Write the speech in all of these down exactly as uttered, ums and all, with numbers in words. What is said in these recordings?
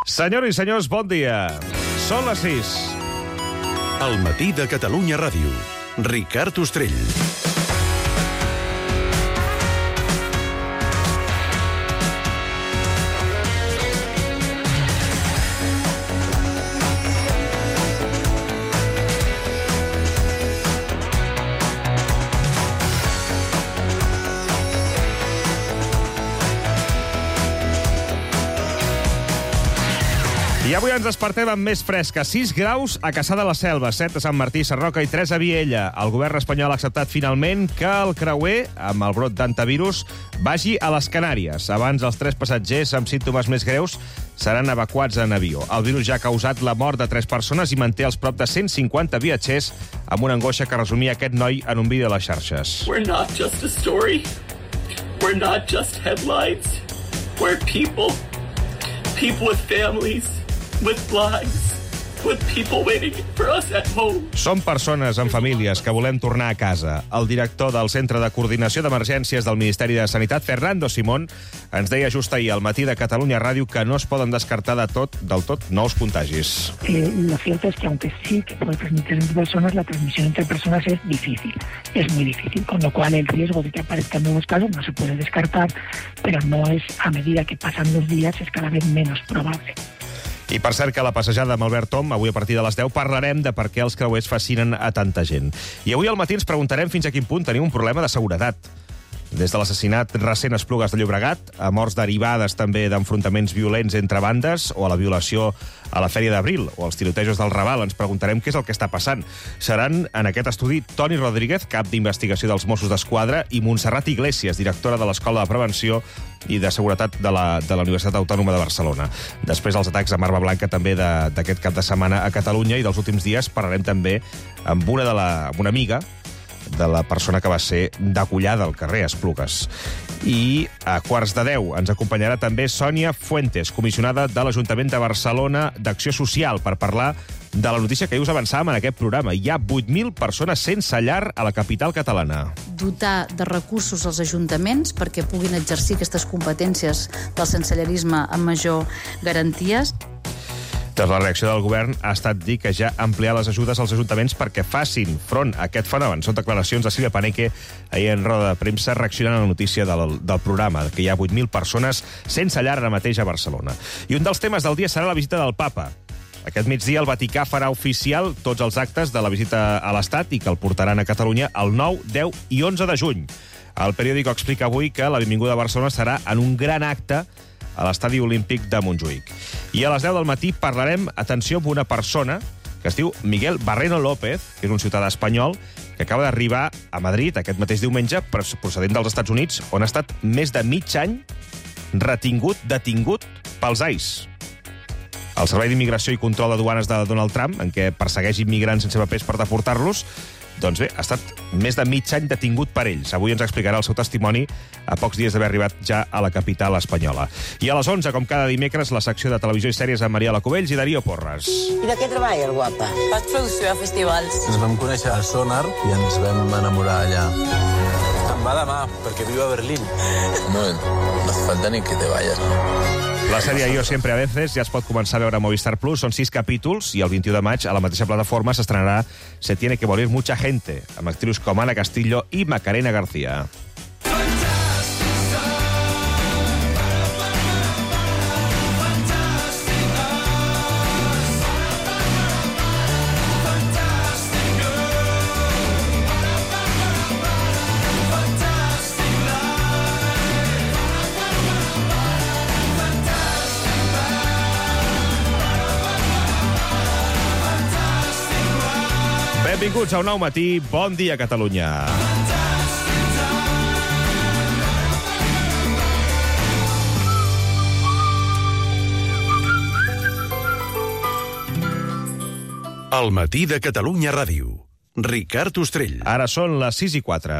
Senyores i senyors, bon dia. Són les sis. El matí de Catalunya Ràdio. Ricard Ostrell. I avui ens despertem amb més fresca. sis graus a Cassà de la Selva, set a Sant Martí Sarroca i tres a Viella. El govern espanyol ha acceptat finalment que el creuer, amb el brot d'antivirus, vagi a les Canàries. Abans, els tres passatgers amb símptomes més greus seran evacuats en avió. El virus ja ha causat la mort de tres persones i manté els prop de cent cinquanta viatgers amb una angoixa que resumia aquest noi en un vídeo a les xarxes. We're not just a story. We're not just headlines. We're people. People with families. With lives, with people waiting for us at home. Som persones amb famílies que volem tornar a casa. El director del Centre de Coordinació d'Emergències del Ministeri de Sanitat, Fernando Simón, ens deia just ahir al matí de Catalunya Ràdio que no es poden descartar de tot, del tot nous contagis. Eh, lo cierto es que aunque sí que puede transmitir entre personas, la transmisión entre personas es difícil, es muy difícil, con lo cual el riesgo de que aparezcan nuevos casos no se puede descartar, pero no es, a medida que pasan los días, es cada vez menos probable. I per cert que a la passejada amb Albert Tom, avui a partir de les deu, parlarem de per què els creuers fascinen a tanta gent. I avui al matí ens preguntarem fins a quin punt tenim un problema de seguretat. Des de l'assassinat recent a Esplugues de Llobregat, a morts derivades també d'enfrontaments violents entre bandes, o a la violació a la Fèria d'Abril, o als tirotejos del Raval, ens preguntarem què és el que està passant. Seran en aquest estudi Toni Rodríguez, cap d'investigació dels Mossos d'Esquadra, i Montserrat Iglesias, directora de l'Escola de Prevenció i de Seguretat de la, de la Universitat Autònoma de Barcelona. Després dels atacs a Marba Blanca també d'aquest cap de setmana a Catalunya, i dels últims dies parlarem també amb una, de la, amb una amiga de la persona que va ser degollada al carrer Esplugues. I a quarts de deu ens acompanyarà també Sònia Fuentes, comissionada de l'Ajuntament de Barcelona d'Acció Social, per parlar de la notícia que us avançàvem en aquest programa. Hi ha vuit mil persones sense llar a la capital catalana. Dotar de recursos als ajuntaments perquè puguin exercir aquestes competències del sensellarisme amb major garanties. Doncs la reacció del govern ha estat dir que ja ha ampliat les ajudes als ajuntaments perquè facin front a aquest fenomen. Són declaracions de Sílvia Paneque ahir en roda de premsa reaccionant a la notícia del, del programa, que hi ha vuit mil persones sense llar ara mateix a Barcelona. I un dels temes del dia serà la visita del papa. Aquest migdia el Vaticà farà oficial tots els actes de la visita a l'Estat i que el portaran a Catalunya el nou, deu i onze de juny. El periòdico explica avui que la benvinguda a Barcelona serà en un gran acte a l'Estadi Olímpic de Montjuïc. I a les deu del matí parlarem, atenció, amb una persona que es diu Miguel Barreno López, que és un ciutadà espanyol que acaba d'arribar a Madrid aquest mateix diumenge procedent dels Estats Units, on ha estat més de mig any retingut, detingut pels A I S. El Servei d'Immigració i Control de Duanes de Donald Trump, en què persegueix immigrants sense papers per deportar-los, doncs bé, ha estat més de mig any detingut per ells. Avui ens explicarà el seu testimoni a pocs dies d'haver arribat ja a la capital espanyola. I a les onze, com cada dimecres, la secció de televisió i sèries amb Mariela Cubells i Darío Porres. I de què treballa, el guapa? Faig producció de festivals. Ens vam conèixer al Sonar i ens vam enamorar allà. Em va demà, perquè viu a Berlín. No, no hace falta ni que te vayas. La sèrie Yo siempre a veces ja es pot començar a veure a Movistar Plus. Són sis capítols i el vint-i-u de maig a la mateixa plataforma s'estrenarà Se tiene que morir mucha gente, amb actrius com Ana Castillo i Macarena García. Benvinguts a un nou matí. Bon dia, Catalunya. El matí de Catalunya Ràdio. Ricard Ostrell. Ara són les sis i quatre.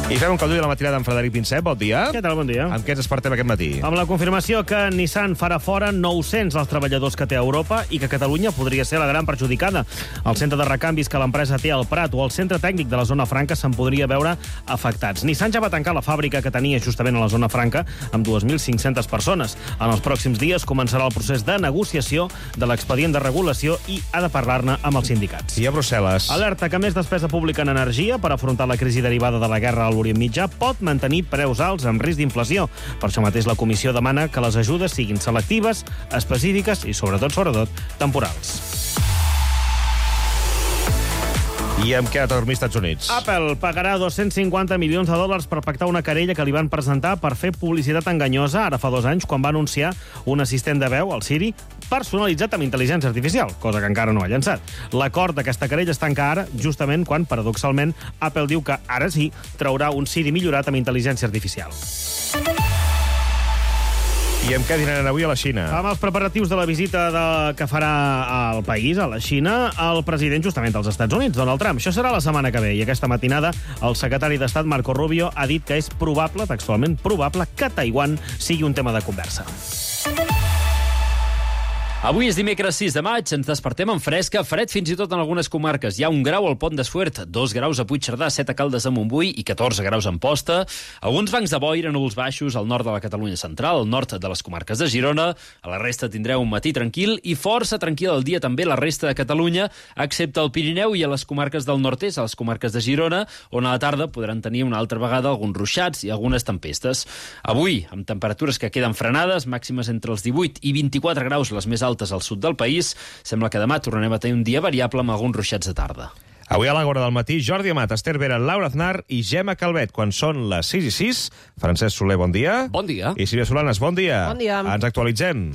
I fem un caldú de la matinada amb Frederic Pinsep. Bon dia. Què tal? Bon dia. Amb què ens despertem aquest matí? Amb la confirmació que Nissan farà fora nou-cents dels treballadors que té a Europa i que Catalunya podria ser la gran perjudicada. El centre de recanvis que l'empresa té al Prat o el centre tècnic de la zona franca se'n podria veure afectats. Nissan ja va tancar la fàbrica que tenia justament a la zona franca amb dues mil cinc-centes persones. En els pròxims dies començarà el procés de negociació de l'expedient de regulació i ha de parlar-ne amb els sindicats. I a Brussel·les? Alerta que més despesa pública en energia per afrontar la crisi derivada de la guerra a l'Orient Mitjà pot mantenir preus alts amb risc d'inflació. Per això mateix la Comissió demana que les ajudes siguin selectives, específiques i, sobretot, sobretot, temporals. I amb què ha de dormir als Estats Units? Apple pagarà dos-cents cinquanta milions de dòlars per pactar una querella que li van presentar per fer publicitat enganyosa ara fa dos anys quan va anunciar un assistent de veu, el Siri, personalitzat amb intel·ligència artificial, cosa que encara no ha llançat. L'acord d'aquesta querella es tanca ara, justament quan, paradoxalment, Apple diu que ara sí traurà un Siri millorat amb intel·ligència artificial. I amb què dinaran avui a la Xina? Amb els preparatius de la visita de... que farà al país, a la Xina, el president justament dels Estats Units, Donald Trump. Això serà la setmana que ve i aquesta matinada el secretari d'Estat, Marco Rubio, ha dit que és probable, textualment probable, que Taiwan sigui un tema de conversa. Avui és dimecres sis de maig, ens despertem en fresca, fred fins i tot en algunes comarques. Hi ha un grau al Pont de Suert, dos graus a Puigcerdà, set a Caldes de Montbui i catorze graus a Amposta. Alguns bancs de boira, núvols baixos al nord de la Catalunya central, al nord de les comarques de Girona. A la resta tindreu un matí tranquil i força tranquil el dia també la resta de Catalunya, excepte al Pirineu i a les comarques del nord-est, a les comarques de Girona, on a la tarda podran tenir una altra vegada alguns ruixats i algunes tempestes. Avui, amb temperatures que queden frenades, màximes entre els divuit i vint-i-quatre graus, les més altes al sud del país, sembla que demà tornarem a tenir un dia variable amb alguns ruixats de tarda. Avui a l'hora del matí, Jordi Amat, Esther Vera, Laura Aznar i Gemma Calvet, quan són les sis i sis. Francesc Soler, bon dia. Bon dia. I Sílvia Solanes, bon dia. Bon dia. Ens actualitzem.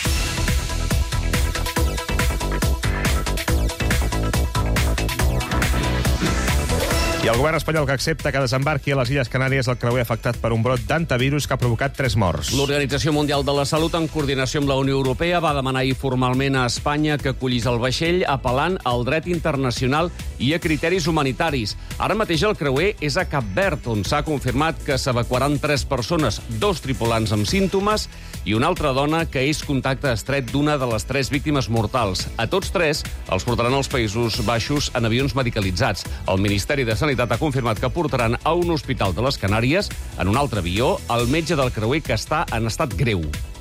I el govern espanyol que accepta que desembarqui a les Illes Canàries el creuer afectat per un brot d'antivirus que ha provocat tres morts. L'Organització Mundial de la Salut, en coordinació amb la Unió Europea, va demanar ahir formalment a Espanya que acollís el vaixell apel·lant al dret internacional i a criteris humanitaris. Ara mateix el creuer és a Cap Verd, on s'ha confirmat que s'evacuaran tres persones, dos tripulants amb símptomes i una altra dona que és contacte estret d'una de les tres víctimes mortals. A tots tres els portaran als Països Baixos en avions medicalitzats. El Ministeri de Sanitat ha confirmat que portaran a un hospital de les Canàries, en un altre avió, el metge del creuer que està en estat greu.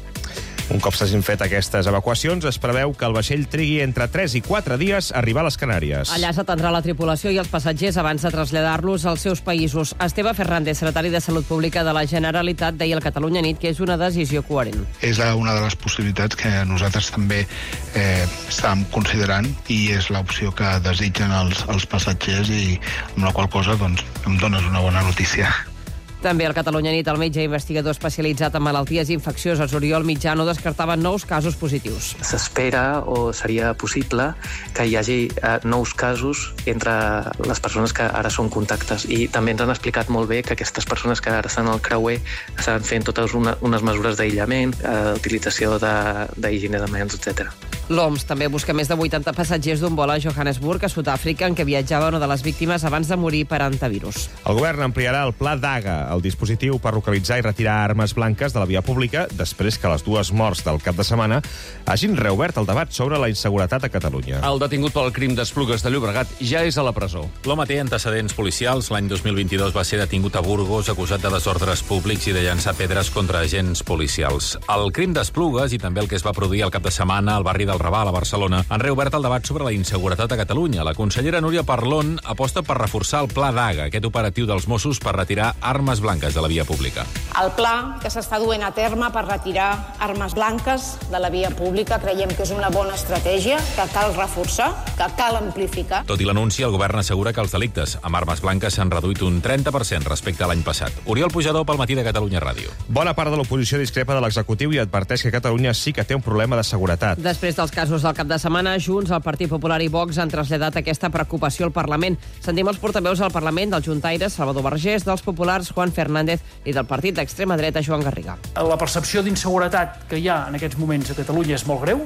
Un cop s'hagin fet aquestes evacuacions, es preveu que el vaixell trigui entre tres i quatre dies a arribar a les Canàries. Allà s'atendrà la tripulació i els passatgers abans de traslladar-los als seus països. Esteve Fernández, secretari de Salut Pública de la Generalitat, deia al Catalunya Nit que és una decisió coherent. És una de les possibilitats que nosaltres també eh, estàvem considerant i és l'opció que desitgen els, els passatgers i amb la qual cosa doncs, em dones una bona notícia. També al Catalunya Nit, el metge investigador especialitzat en malalties infeccioses Oriol Mitjano descartava nous casos positius. S'espera o seria possible que hi hagi eh, nous casos entre les persones que ara són contactes i també ens han explicat molt bé que aquestes persones que ara estan al creuer estan fent totes una, unes mesures d'aïllament, eh, utilització d'higiene de, de mans, etcètera. L'O M S també busca més de vuitanta passatgers d'un vol a Johannesburg, a Sud-àfrica, en què viatjava una de les víctimes abans de morir per antivirus. El govern ampliarà el pla DAGA, el dispositiu per localitzar i retirar armes blanques de la via pública després que les dues morts del cap de setmana hagin reobert el debat sobre la inseguretat a Catalunya. El detingut pel crim d'Esplugues de Llobregat ja és a la presó. L'home té antecedents policials. L'any dos mil vint-i-dos va ser detingut a Burgos acusat de desordres públics i de llançar pedres contra agents policials. El crim d'Esplugues i també el que es va produir el cap de setmana al barri del Raval, a Barcelona, han reobert el debat sobre la inseguretat a Catalunya. La consellera Núria Parlon aposta per reforçar el pla DAGA, aquest operatiu dels Mossos per retirar armes blanques de la via pública. El pla que s'està duent a terme per retirar armes blanques de la via pública creiem que és una bona estratègia, que cal reforçar, que cal amplificar. Tot i l'anunci, el govern assegura que els delictes amb armes blanques s'han reduït un trenta per cent respecte a l'any passat. Oriol Pujador, pel Matí de Catalunya Ràdio. Bona part de l'oposició discrepa de l'executiu i adverteix que Catalunya sí que té un problema de seguretat. Després del dels casos del cap de setmana, Junts, el Partit Popular i Vox han traslladat aquesta preocupació al Parlament. Sentim els portaveus al Parlament del Juntaires, Salvador Vergés, dels Populars, Juan Fernández, i del partit d'extrema dreta, Joan Garriga. La percepció d'inseguretat que hi ha en aquests moments a Catalunya és molt greu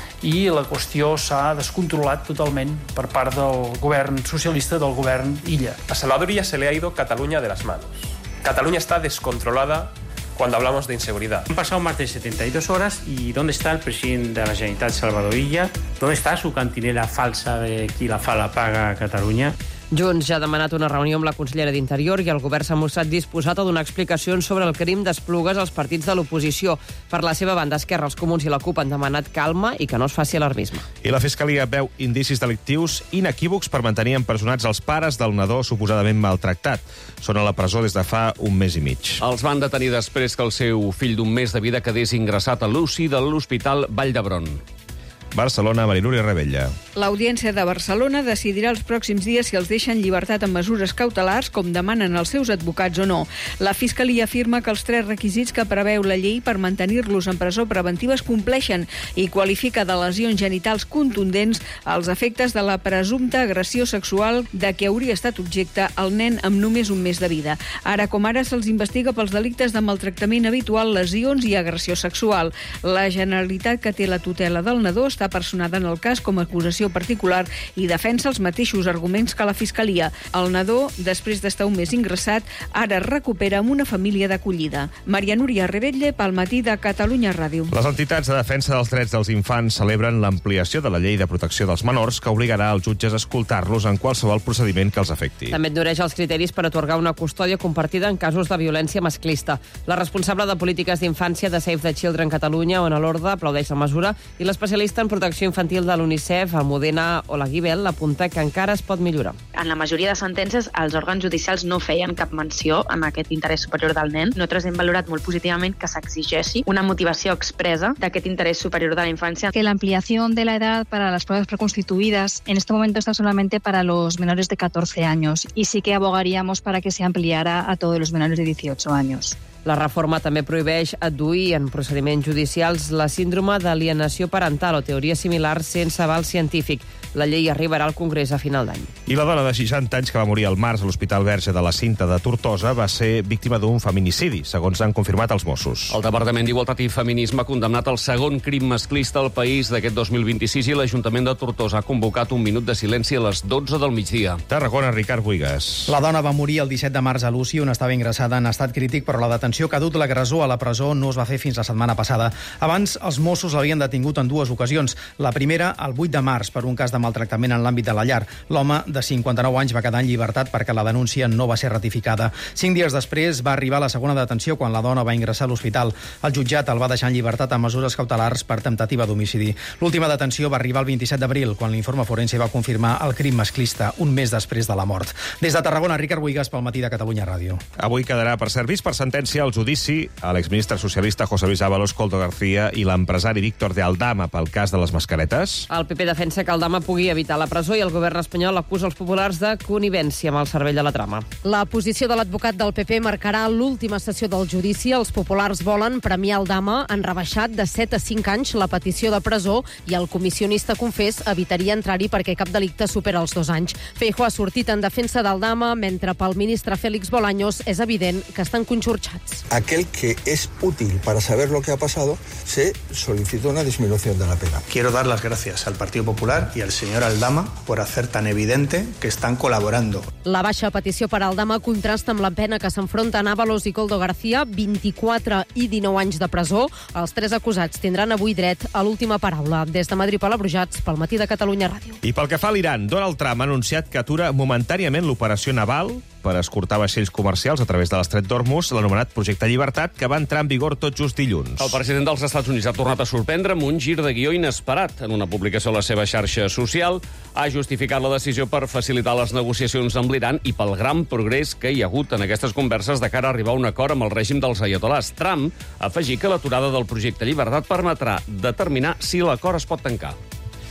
i la qüestió s'ha descontrolat totalment per part del govern socialista, del govern Illa. A Salvador Illa se le ha ido Cataluña de las manos. Cataluña está descontrolada cuando hablamos de inseguridad. Han pasado más de setenta y dos horas y ¿dónde está el presidente de la Generalitat, Salvador Illa? ¿Dónde está su cantinera falsa de qui la fa la paga a Catalunya? Junts ja ha demanat una reunió amb la consellera d'Interior i el govern s'ha mostrat disposat a donar explicacions sobre el crim d'Esplugues als partits de l'oposició. Per la seva banda, Esquerra, els Comuns i la CUP han demanat calma i que no es faci alarmisme. I la Fiscalia veu indicis delictius inequívocs per mantenir empresonats els pares del nadó suposadament maltractat. Són a la presó des de fa un mes i mig. Els van detenir després que el seu fill d'un mes de vida quedés ingressat a l'U C I de l'Hospital Vall d'Hebron. Barcelona, Marinúria Rebella. L'Audiència de Barcelona decidirà els pròxims dies si els deixa en llibertat amb mesures cautelars, com demanen els seus advocats o no. La Fiscalia afirma que els tres requisits que preveu la llei per mantenir-los en presó preventiva es compleixen i qualifica de lesions genitals contundents els efectes de la presumpta agressió sexual de què hauria estat objecte el nen amb només un mes de vida. Ara com ara se'ls investiga pels delictes de maltractament habitual, lesions i agressió sexual. La Generalitat, que té la tutela del nadó, està personada en el cas com a acusació particular i defensa els mateixos arguments que la Fiscalia. El nadó, després d'estar un mes ingressat, ara es recupera amb una família d'acollida. Maria Núria Rebetlle, pel Matí de Catalunya Ràdio. Les entitats de defensa dels drets dels infants celebren l'ampliació de la llei de protecció dels menors que obligarà els jutges a escoltar-los en qualsevol procediment que els afecti. També endureix els criteris per atorgar una custòdia compartida en casos de violència masclista. La responsable de polítiques d'infància de Save the Children Catalunya, Ona Lorda, aplaudeix la mesura i l'especialista en protecció infantil de l'UNICEF, Almudena Olaguibel, apunta que encara es pot millorar. En la majoria de sentències, els òrgans judicials no feien cap menció en aquest interès superior del nen. Nosaltres hem valorat molt positivament que s'exigeixi una motivació expresa d'aquest interés superior de la infància. Que la ampliación de la edad para las pruebas preconstituidas en este momento está solamente para los menores de catorce años y sí que abogaríamos para que se ampliara a todos los menores de dieciocho años. La reforma també prohibeix adduir en procediments judicials la síndrome d'alienació parental o teoria similar sense aval científic. La llei arribarà al Congrés a final d'any. I la dona de seixanta anys que va morir al març a l'Hospital Verge de la Cinta de Tortosa va ser víctima d'un feminicidi, segons han confirmat els Mossos. El Departament d'Igualtat i Feminisme ha condemnat el segon crim masclista al país d'aquest dos mil vint-i-sis i l'Ajuntament de Tortosa ha convocat un minut de silenci a les dotze del migdia. Tarragona, Ricard Buigas. La dona va morir el disset de març a l'U C I, on estava ingressada en estat crític, però la detenció que ha dut l'agressor a la presó no es va fer fins la setmana passada. Abans, els Mossos l'havien detingut en dues ocasions. La primera, el vuit de març, per un cas de maltractament en l'àmbit de la llar. L'home, de cinquanta-nou anys, va quedar en llibertat perquè la denúncia no va ser ratificada. Cinc dies després va arribar la segona detenció quan la dona va ingressar a l'hospital. El jutjat el va deixar en llibertat amb mesures cautelars per temptativa d'homicidi. L'última detenció va arribar el vint-i-set d'abril, quan l'informe forense va confirmar el crim masclista un mes després de la mort. Des de Tarragona, Ricard Buigas, pel Matí de Catalunya Ràdio. Avui quedarà per ser vist per sentència el judici a l'exministre socialista José Luis Ábalos, Koldo García i l'empresari Víctor de Aldama pel cas de les mascaretes. El P P defensa que Aldama pugui evitar la presó i el govern espanyol acusa els populars de connivència amb el cervell de la trama. La posició de l'advocat del P P marcarà l'última sessió del judici. Els populars volen premiar Aldama. Han rebaixat de set a cinc anys la petició de presó i el comissionista confés evitaria entrar-hi perquè cap delicte supera els dos anys. Feijóo ha sortit en defensa d'Aldama, mentre pel ministre Félix Bolaños és evident que estan conxorxats. Aquel que es útil para saber lo que ha pasado, se solicitó una disminución de la pena. Quiero dar las gracias al Partido Popular y al señor Aldama por hacer tan evidente que están colaborando. La baixa petició per Aldama contrasta amb la pena que s'enfronten Ábalos i Koldo García, vint-i-quatre i dinou anys de presó. Els tres acusats tindran avui dret a l'última paraula. Des de Madrid, Paula Brujats, pel Matí de Catalunya Ràdio. I pel que fa a l'Iran, Donald Trump ha anunciat que atura momentàniament l'operació naval per escortar vaixells comercials a través de l'estret d'Hormuz, l'anomenat Projecte Llibertat, que va entrar en vigor tot just dilluns. El president dels Estats Units ha tornat a sorprendre amb un gir de guió inesperat. En una publicació a la seva xarxa social ha justificat la decisió per facilitar les negociacions amb l'Iran i pel gran progrés que hi ha hagut en aquestes converses de cara a arribar a un acord amb el règim dels aiatolars. Trump ha afegit que l'aturada del Projecte Llibertat permetrà determinar si l'acord es pot tancar.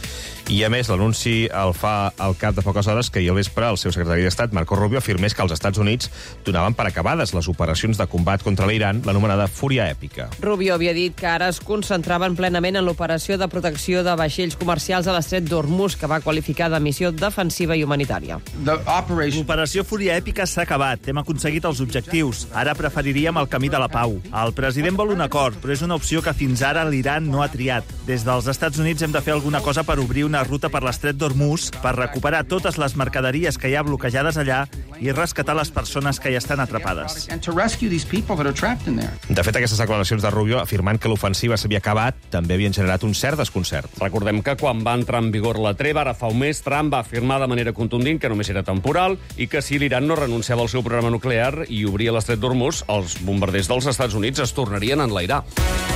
I, a més, l'anunci el fa al cap de poques hores que ahir al vespre el seu secretari d'Estat, Marco Rubio, afirmés que els Estats Units donaven per acabades les operacions de combat contra l'Iran, l'anomenada Fúria Èpica. Rubio havia dit que ara es concentraven plenament en l'operació de protecció de vaixells comercials a l'estret d'Hormuz, que va qualificar de missió defensiva i humanitària. L'operació Fúria Èpica s'ha acabat. Hem aconseguit els objectius. Ara preferiríem el camí de la pau. El president vol un acord, però és una opció que fins ara l'Iran no ha triat. Des dels Estats Units hem de fer alguna cosa per obrir una ruta per l'estret d'Hormuz, per recuperar totes les mercaderies que hi ha bloquejades allà i rescatar les persones que hi estan atrapades. De fet, aquestes declaracions de Rubio, afirmant que l'ofensiva s'havia acabat, també havien generat un cert desconcert. Recordem que quan va entrar en vigor la treva, ara fa un mes, Trump va afirmar de manera contundent que només era temporal i que si l'Iran no renunciava al seu programa nuclear i obria l'estret d'Hormuz, els bombarders dels Estats Units es tornarien a enlairar.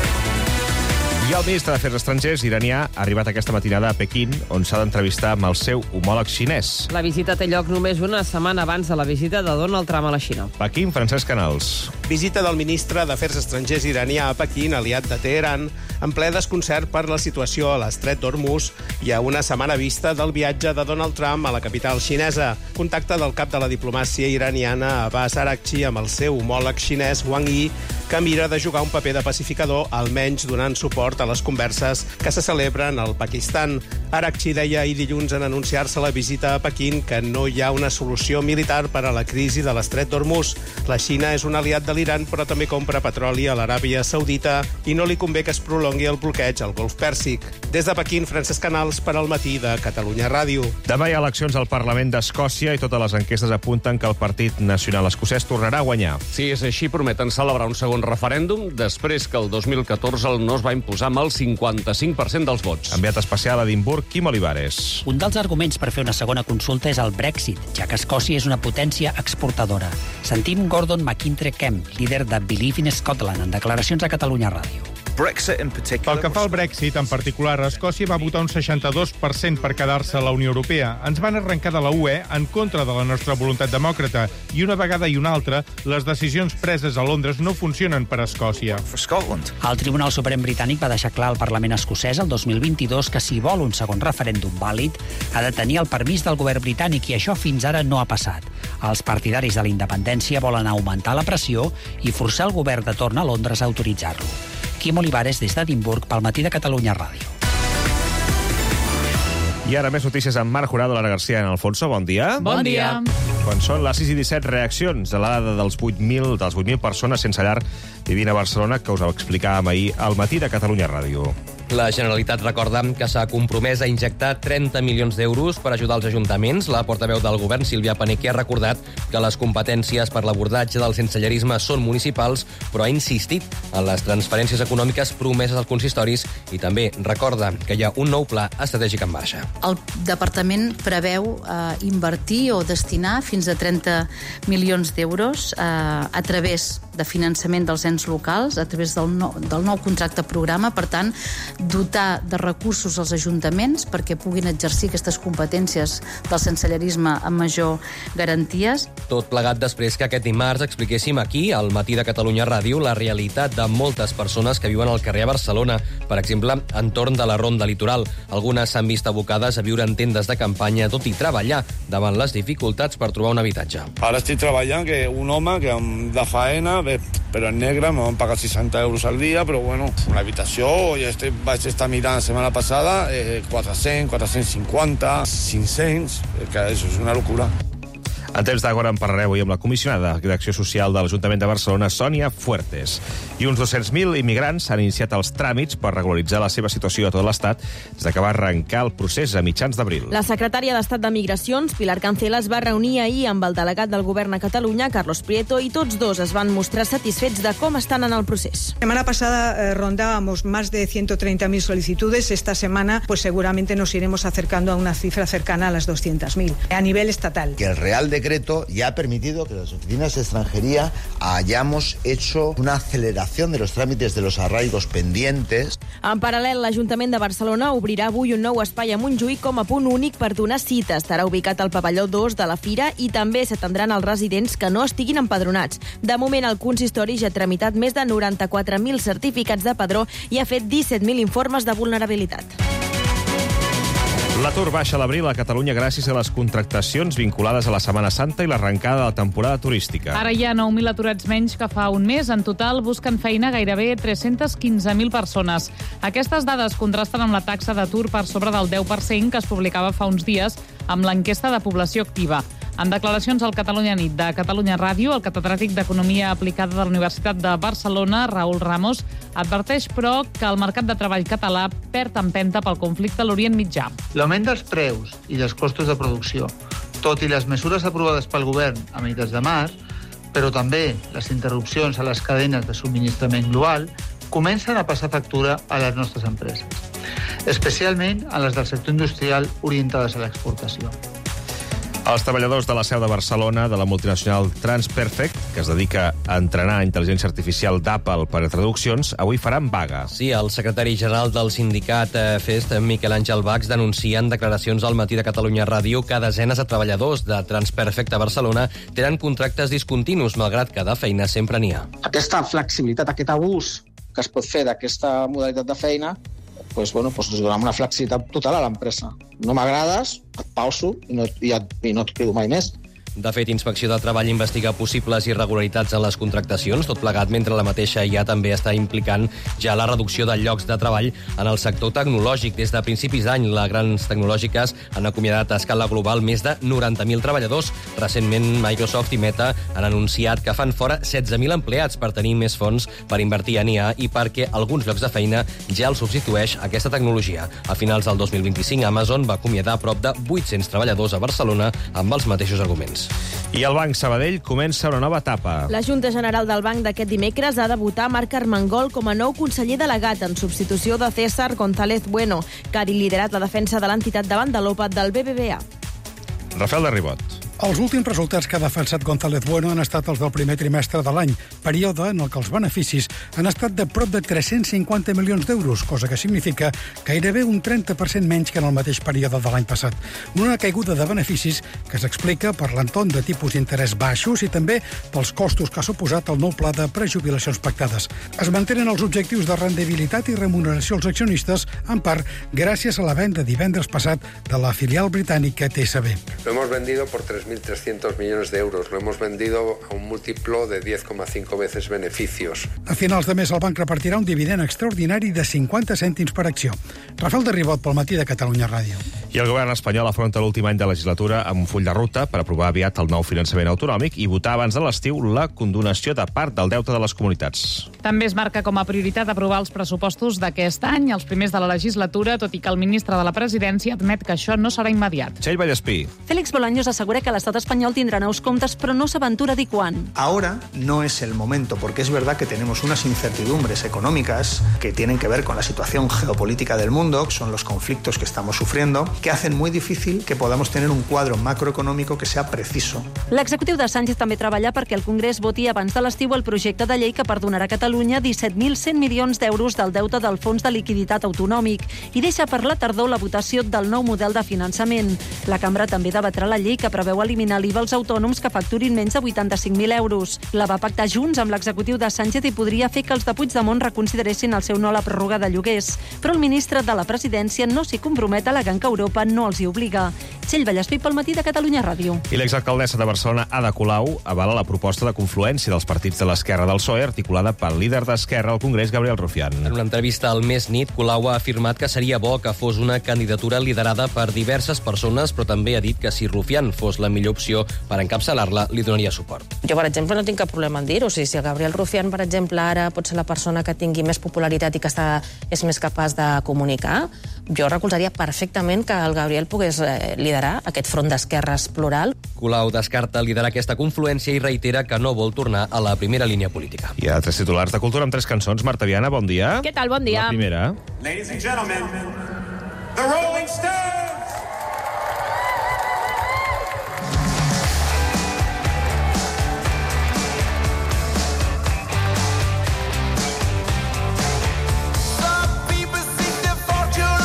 I el ministre d'Afers Estrangers iranià ha arribat aquesta matinada a Pequín, on s'ha d'entrevistar amb el seu homòleg xinès. La visita té lloc només una setmana abans de la visita de Donald Trump a la Xina. Pequín, Francesc Canals. Visita del ministre d'Afers Estrangers iranià a Pequín, aliat de Teheran, en ple desconcert per la situació a l'estret d'Hormuz i a una setmana vista del viatge de Donald Trump a la capital xinesa. Contacte del cap de la diplomàcia iraniana, Abbas Araghchi, amb el seu homòleg xinès Wang Yi, que mira de jugar un paper de pacificador, almenys donant suport a les converses que se celebren al Pakistan. Araghchi deia ahir dilluns en anunciar-se la visita a Pequín que no hi ha una solució militar per a la crisi de l'estret d'Hormuz. La Xina és un aliat de l'Iran, però també compra petroli a l'Aràbia Saudita i no li convé que es prolongui el bloqueig al Golf Pèrsic. Des de Pequín, Francesc Canals per al Matí de Catalunya Ràdio. Demà hi ha eleccions al Parlament d'Escòcia i totes les enquestes apunten que el Partit Nacional Escocès tornarà a guanyar. Si és així, prometen celebrar un segon referèndum després que el dos mil catorze no es va imposar amb el cinquanta-cinc per cent dels vots. Enviat especial a Edimburg, Quim Olivares. Un dels arguments per fer una segona consulta és el Brexit, ja que Escòcia és una potència exportadora. Sentim Gordon McIntyre Kemp, líder de Believe in Scotland, en declaracions a Catalunya Ràdio. Pel que fa al Brexit, en particular, Escòcia va votar un seixanta-dos per cent per quedar-se a la Unió Europea. Ens van arrencar de la U E en contra de la nostra voluntat demòcrata i una vegada i una altra, les decisions preses a Londres no funcionen per a Escòcia. El Tribunal Suprem britànic va deixar clar al Parlament escocès el dos mil vint-i-dos que si vol un segon referèndum vàlid ha de tenir el permís del govern britànic i això fins ara no ha passat. Els partidaris de la independència volen augmentar la pressió i forçar el govern de torn a Londres a autoritzar-lo. Quim Olivares, des d'Edimburg, pel Matí de Catalunya Ràdio. I ara més notícies amb Marc Jurado, Lara García en Alfonso. Bon dia. Bon dia. Quan són les sis i disset, reaccions a la dada dels vuit mil dels vuit mil persones sense llar vivint a Barcelona, que us ho explicàvem ahir al Matí de Catalunya Ràdio. La Generalitat recorda que s'ha compromès a injectar trenta milions d'euros per ajudar els ajuntaments. La portaveu del govern, Sílvia Paneque, ha recordat que les competències per l'abordatge del sensellarisme són municipals, però ha insistit en les transferències econòmiques promeses als consistoris i també recorda que hi ha un nou pla estratègic en marxa. El departament preveu eh, invertir o destinar fins a trenta milions d'euros eh, a través de finançament dels ens locals, a través del nou, del nou contracte programa, per tant, dotar de recursos als ajuntaments perquè puguin exercir aquestes competències del sensellarisme amb major garanties. Tot plegat després que aquest dimarts expliquéssim aquí, al Matí de Catalunya Ràdio, la realitat de moltes persones que viuen al carrer a Barcelona, per exemple, entorn de la Ronda Litoral. Algunes s'han vist abocades a viure en tendes de campanya, tot i treballar davant les dificultats per trobar un habitatge. Ara estic treballant, que un home que de faena, bé, però en negre, me van pagar seixanta euros al dia, però bueno, una habitació, ja estic, vaig estar mirant la setmana passada, eh, quatre-cents, quatre-cents cinquanta, cinc-cents, que això és una locura. En temps d'agora en parlareu avui amb la comissionada d'Acció Social de l'Ajuntament de Barcelona, Sònia Fuertes. I uns dos-cents mil immigrants han iniciat els tràmits per regularitzar la seva situació a tot l'Estat des que va arrencar el procés a mitjans d'abril. La secretària d'Estat de Migracions, Pilar Cancela, es va reunir ahir amb el delegat del Govern a Catalunya, Carlos Prieto, i tots dos es van mostrar satisfets de com estan en el procés. La semana pasada eh, rondábamos más de ciento treinta mil solicitudes. Esta semana, pues seguramente nos iremos acercando a una cifra cercana a las doscientas mil a nivel estatal. Que el Real Decreto ya ha permitido que las oficinas de extranjería hayamos hecho una aceleración de los trámites de los arraigos pendientes. En paral·lel, l'Ajuntament de Barcelona obrirà avui un nou espai a Montjuïc com a punt únic per donar cita. Estarà ubicat al pavelló dos de la Fira i també s'atendran els residents que no estiguin empadronats. De moment, el consistori ja ha tramitat més de noranta-quatre mil certificats de padró i ha fet disset mil informes de vulnerabilitat. L'atur baixa a l'abril a Catalunya gràcies a les contractacions vinculades a la Setmana Santa i l'arrencada de la temporada turística. Ara hi ha nou mil aturats menys que fa un mes. En total busquen feina gairebé tres-cents quinze mil persones. Aquestes dades contrasten amb la taxa d'atur per sobre del deu per cent que es publicava fa uns dies amb l'enquesta de població activa. En declaracions al Catalunya Nit de Catalunya Ràdio, el catedràtic d'Economia Aplicada de la Universitat de Barcelona, Raül Ramos, adverteix, però, que el mercat de treball català perd empenta pel conflicte a l'Orient Mitjà. L'augment dels preus i dels costos de producció, tot i les mesures aprovades pel govern a meitats de març, però també les interrupcions a les cadenes de subministrament global, comencen a passar factura a les nostres empreses, especialment a les del sector industrial orientades a l'exportació. Els treballadors de la seu de Barcelona de la multinacional Transperfect, que es dedica a entrenar intel·ligència artificial d'Apple per a traduccions, avui faran vaga. Sí, el secretari general del sindicat FEST, Miquel Àngel Bax, denuncia en declaracions al Matí de Catalunya Ràdio que desenes de treballadors de Transperfect a Barcelona tenen contractes discontinus, malgrat que de feina sempre n'hi ha. Aquesta flexibilitat, aquest abús que es pot fer d'aquesta modalitat de feina, pues, bueno, pues ens donem una flexibilitat total a l'empresa. No m'agrades, et pauso i no, i, et, i no et crido mai més. De fet, Inspecció de Treball investiga possibles irregularitats en les contractacions, tot plegat mentre la mateixa ja també està implicant ja la reducció de llocs de treball en el sector tecnològic. Des de principis d'any, les grans tecnològiques han acomiadat a escala global més de noranta mil treballadors. Recentment, Microsoft i Meta han anunciat que fan fora setze mil empleats per tenir més fons per invertir en I A i perquè alguns llocs de feina ja els substitueix aquesta tecnologia. A finals del dos mil vint-i-cinc, Amazon va acomiadar a prop de vuit-cents treballadors a Barcelona amb els mateixos arguments. I el Banc Sabadell comença una nova etapa. La Junta General del Banc d'aquest dimecres ha de votar Marc Armengol com a nou conseller delegat en substitució de César González Bueno, que ha liderat la defensa de l'entitat davant de l'O P A del B B V A. Rafael de Ribot. Els últims resultats que ha defensat González Bueno han estat els del primer trimestre de l'any, període en el que els beneficis han estat de prop de tres-cents cinquanta milions d'euros, cosa que significa gairebé un trenta per cent menys que en el mateix període de l'any passat. Una caiguda de beneficis que s'explica per l'entorn de tipus d'interès baixos i també pels costos que ha suposat el nou pla de prejubilacions pactades. Es mantenen els objectius de rendibilitat i remuneració als accionistes, en part gràcies a la venda divendres passat de la filial britànica T S B. Lo hemos vendido por tres mil trescientos millones de euros. Lo hemos vendido a un múltiplo de diez coma cinco veces beneficios. A finals de mes el banc repartirà un dividend extraordinari de cinquanta cèntims per acció. Rafael de Ribot, pel Matí de Catalunya Ràdio. I el govern espanyol afronta l'últim any de legislatura amb un full de ruta per aprovar aviat el nou finançament autonòmic i votar abans de l'estiu la condonació de part del deute de les comunitats. També es marca com a prioritat aprovar els pressupostos d'aquest any, els primers de la legislatura, tot i que el ministre de la Presidència admet que això no serà immediat. Txell Vallespí. Félix Bolaños assegura que l'estat espanyol tindrà nous comptes, però no s'aventura a dir quan. Ahora no es el momento, porque es verdad que tenemos unas incertidumbres económicas que tienen que ver con la situación geopolítica del mundo, que son los conflictos que estamos sufriendo, que hacen muy difícil que podamos tener un cuadro macroeconómico que sea preciso. L'executiu de Sánchez també treballa perquè el Congrés voti abans de l'estiu el projecte de llei que perdonarà a Catalunya disset mil cent milions d'euros del deute del Fons de Liquiditat Autonòmic i deixa per la tardor la votació del nou model de finançament. La cambra també debatrà la llei que preveu eliminar l'I V A als autònoms que facturin menys de vuitanta-cinc mil euros. La va pactar Junts amb l'executiu de Sánchez i podria fer que els de Puigdemont reconsideressin el seu no a la pròrroga de lloguers. Però el ministre de la Presidència no s'hi compromet, al·legant que Europa no els hi obliga. Txell Vallespí, pel Matí de Catalunya Ràdio. I l'exalcaldessa de Barcelona, Ada Colau, avala la proposta de confluència dels partits de l'esquerra del P S O E, articulada pel líder d'Esquerra al Congrés, Gabriel Rufián. En una entrevista al Més Nit, Colau ha afirmat que seria bo que fos una candidatura liderada per diverses persones, però també ha dit que si Rufián fos la millor opció per encapçalar-la, li donaria suport. Jo, per exemple, no tinc cap problema en dir-ho. O sigui, si el Gabriel Rufián, per exemple, ara pot ser la persona que tingui més popularitat i que està, és més capaç de comunicar, jo recolzaria perfectament que el Gabriel pogués eh, liderar aquest front d'esquerres plural. Colau descarta liderar aquesta confluència i reitera que no vol tornar a la primera línia política. Hi ha tres titulars de cultura amb tres cançons. Marta Viana, bon dia. Què tal? Bon dia. La primera. Ladies and gentlemen, the Rolling Stones!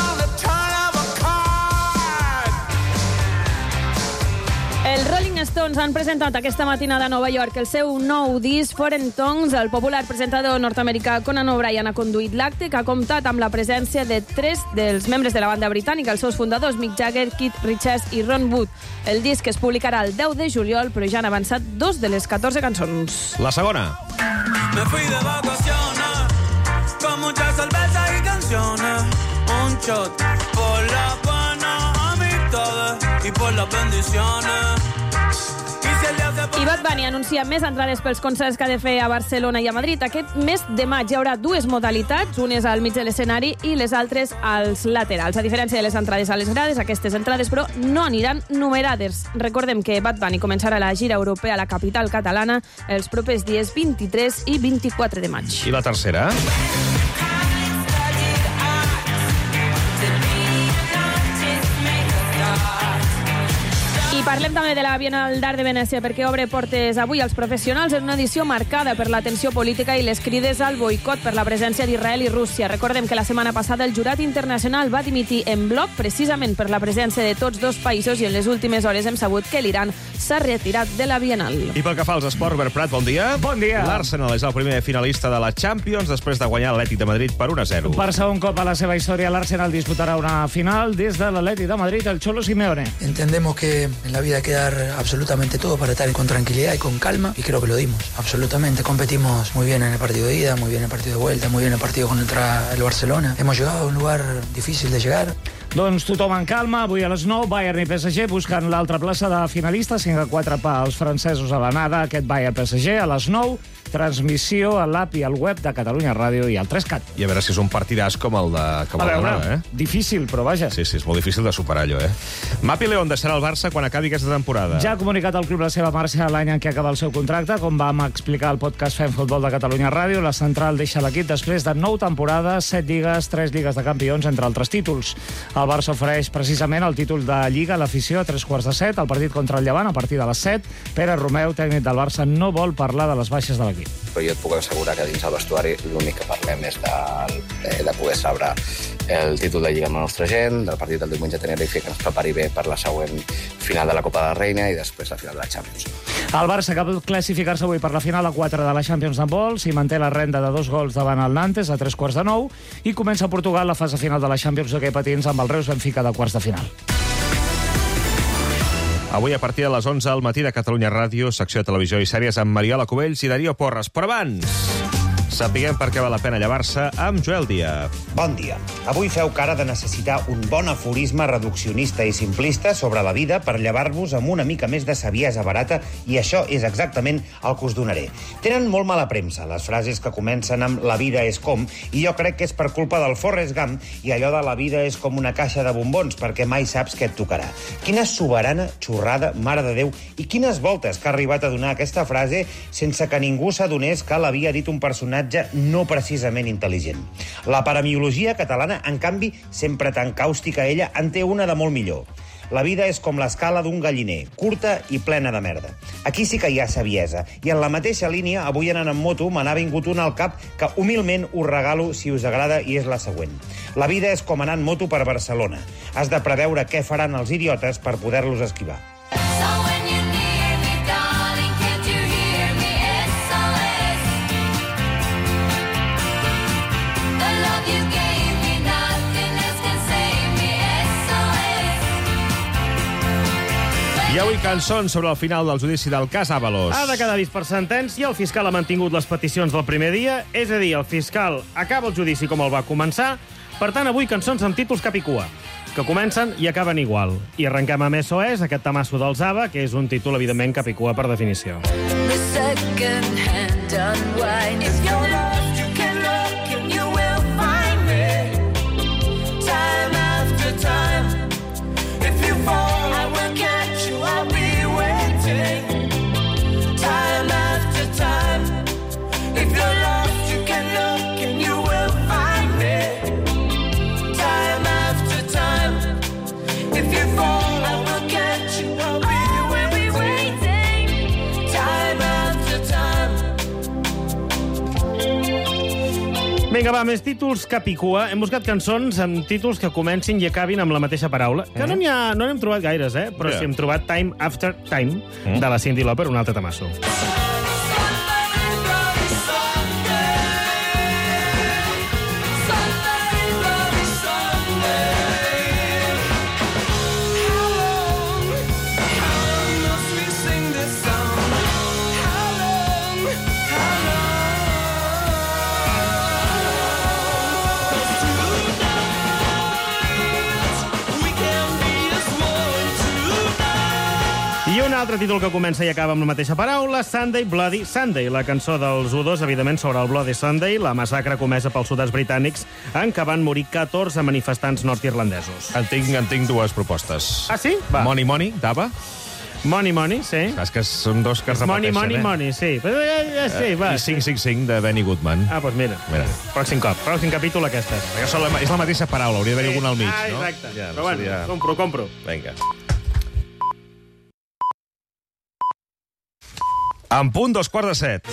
Els Rolling Stones Stones han presentat aquesta matinada a Nova York el seu nou disc, Foreign Tongues. El popular presentador nord-americà Conan O'Brien ha conduït l'acte, que ha comptat amb la presència de tres dels membres de la banda britànica, els seus fundadors, Mick Jagger, Keith Richards i Ron Wood. El disc es publicarà el deu de juliol, però ja han avançat dos de les catorze cançons. La segona. Me fui de vacaciones con muchas cervezas y canciones. Un shot por la buena amistad y por las bendiciones. I Bad Bunny anuncia més entrades pels concerts que ha de fer a Barcelona i a Madrid. Aquest mes de maig hi haurà dues modalitats, unes al mig de l'escenari i les altres als laterals. A diferència de les entrades a les grades, aquestes entrades, però, no aniran numerades. Recordem que Bad Bunny començarà la gira europea a la capital catalana els propers dies vint-i-tres i vint-i-quatre de maig. I la tercera? I parlem també de la Bienal d'Art de Venècia, perquè obre portes avui als professionals en una edició marcada per la tensió política i les crides al boicot per la presència d'Israel i Rússia. Recordem que la setmana passada el jurat internacional va dimitir en bloc precisament per la presència de tots dos països i en les últimes hores hem sabut que l'Iran s'ha retirat de la Bienal. I pel que fa als esports, Albert Prat, bon dia. Bon dia. L'Arsenal és el primer finalista de la Champions després de guanyar l'Atlètic de Madrid per un a zero. Per segon cop a la seva història, l'Arsenal disputarà una final des de l'Atlètic de Madrid, el Cholo Simeone. Entendemos que en la vida hay que dar absolutamente todo para estar con tranquilidad y con calma, y creo que lo dimos, absolutamente. Competimos muy bien en el partido de ida, muy bien en el partido de vuelta, muy bien en el partido contra el Barcelona. Hemos llegado a un lugar difícil de llegar. Doncs tothom en calma. Avui a les nou, Bayern i P S G busquen l'altra plaça de finalista, cinc a quatre pels francesos a l'anada. Aquest Bayern P S G a les nou, transmissió a l'app i al web de Catalunya Ràdio i al tres cat. I a veure si és un partidàs com el de com a el veure, de, eh? Difícil, però vaja. Sí, sí, és molt difícil de superar allò, eh? Mapi León deixarà el Barça quan acabi aquesta temporada. Ja ha comunicat el club la seva marxa l'any en què acaba el seu contracte. Com vam explicar al podcast Fem Futbol de Catalunya Ràdio, la central deixa l'equip després de nou temporades, set lligues, tres lligues de campions, entre altres títols. El Barça ofereix precisament el títol de Lliga a l'afició a tres quarts de set, el partit contra el Llevant a partir de les set. Pere Romeu, tècnic del Barça, no vol parlar de les baixes de l'equip. Però jo et puc assegurar que dins el vestuari l'únic que parlem és de, de poder saber el títol de Lliga amb la nostra gent, del partit del diumenge a Tenerife, que ens prepari bé per la següent final de la Copa de la Reina i després la final de la Champions. El Barça que vol classificar-se avui per la final a quatre de la Champions d'handbol, s'hi manté la renda de dos gols davant el Nantes a tres quarts de nou i comença a Portugal la fase final de la Champions d'hoquei patins amb el Reus Benfica de quarts de final. Avui a partir de les onze al matí de Catalunya Ràdio, secció de televisió i sèries amb Mariola Cubells i Darío Porres. Però abans, sapiguem per què val la pena llevar-se amb Joel Díaz. Bon dia. Avui feu cara de necessitar un bon aforisme reduccionista i simplista sobre la vida per llevar-vos amb una mica més de saviesa barata, i això és exactament el que us donaré. Tenen molt mala premsa les frases que comencen amb "la vida és com", i jo crec que és per culpa del Forrest Gump i allò de "la vida és com una caixa de bombons", perquè mai saps què et tocarà. Quina soberana xorrada, mare de Déu, i quines voltes que ha arribat a donar aquesta frase sense que ningú s'adonés que l'havia dit un personatge no precisament intel·ligent. La paramiologia catalana, en canvi, sempre tan càustica ella, en té una de molt millor. La vida és com l'escala d'un galliner, curta i plena de merda. Aquí sí que hi ha saviesa, i en la mateixa línia, avui anant en moto, me n'ha vingut una al cap que humilment us regalo si us agrada, i és la següent. La vida és com anar en moto per Barcelona. Has de preveure què faran els idiotes per poder-los esquivar. I avui cançons sobre el final del judici del cas Ábalos. Ha de quedar vist per sentència, el fiscal ha mantingut les peticions del primer dia, és a dir, el fiscal acaba el judici com el va començar, per tant, avui cançons amb títols capicua, que comencen i acaben igual. I arrenquem amb S O S, aquest tamasso dels ABBA, que és un títol, evidentment, capicua per definició. The second hand unwind. If you're lost, you can look and you will find me. Time after time. If you fall, I will catch you, I'll be waiting. Time after time. If you're lost, you can look and you will find me. Time after time. If you fall, I will catch you, I'll be waiting. Time after time. Vinga, va, més títols capicua. Hem buscat cançons amb títols que comencin i acabin amb la mateixa paraula. Que no n'hi ha, no n'hem trobat gaires, eh? Però Yeah. sí hem trobat Time After Time, de la Cyndi Lauper, un altre tamasso. I un altre títol que comença i acaba amb la mateixa paraula, Sunday Bloody Sunday, la cançó dels U dos, evidentment, sobre el Bloody Sunday, la massacre comesa pels soldats britànics en què van morir catorze manifestants nord-irlandesos. En tinc, en tinc dues propostes. Ah, sí? Va. Money Money, d'Ava. Money Money, sí. És que són dos que es Money, repeteixen, money, eh? money, sí. Però, eh, eh, sí, va. I cinc cinc cinc de Benny Goodman. Ah, doncs mira. Mira. Pròxim cop, pròxim capítol aquesta. Perquè són la, és la mateixa paraula, hauria d'haver-hi algun al mig, ah, no? exacte. Ja, Però bueno, seria... compro, compro. Vinga. En punt, dos quarts de set.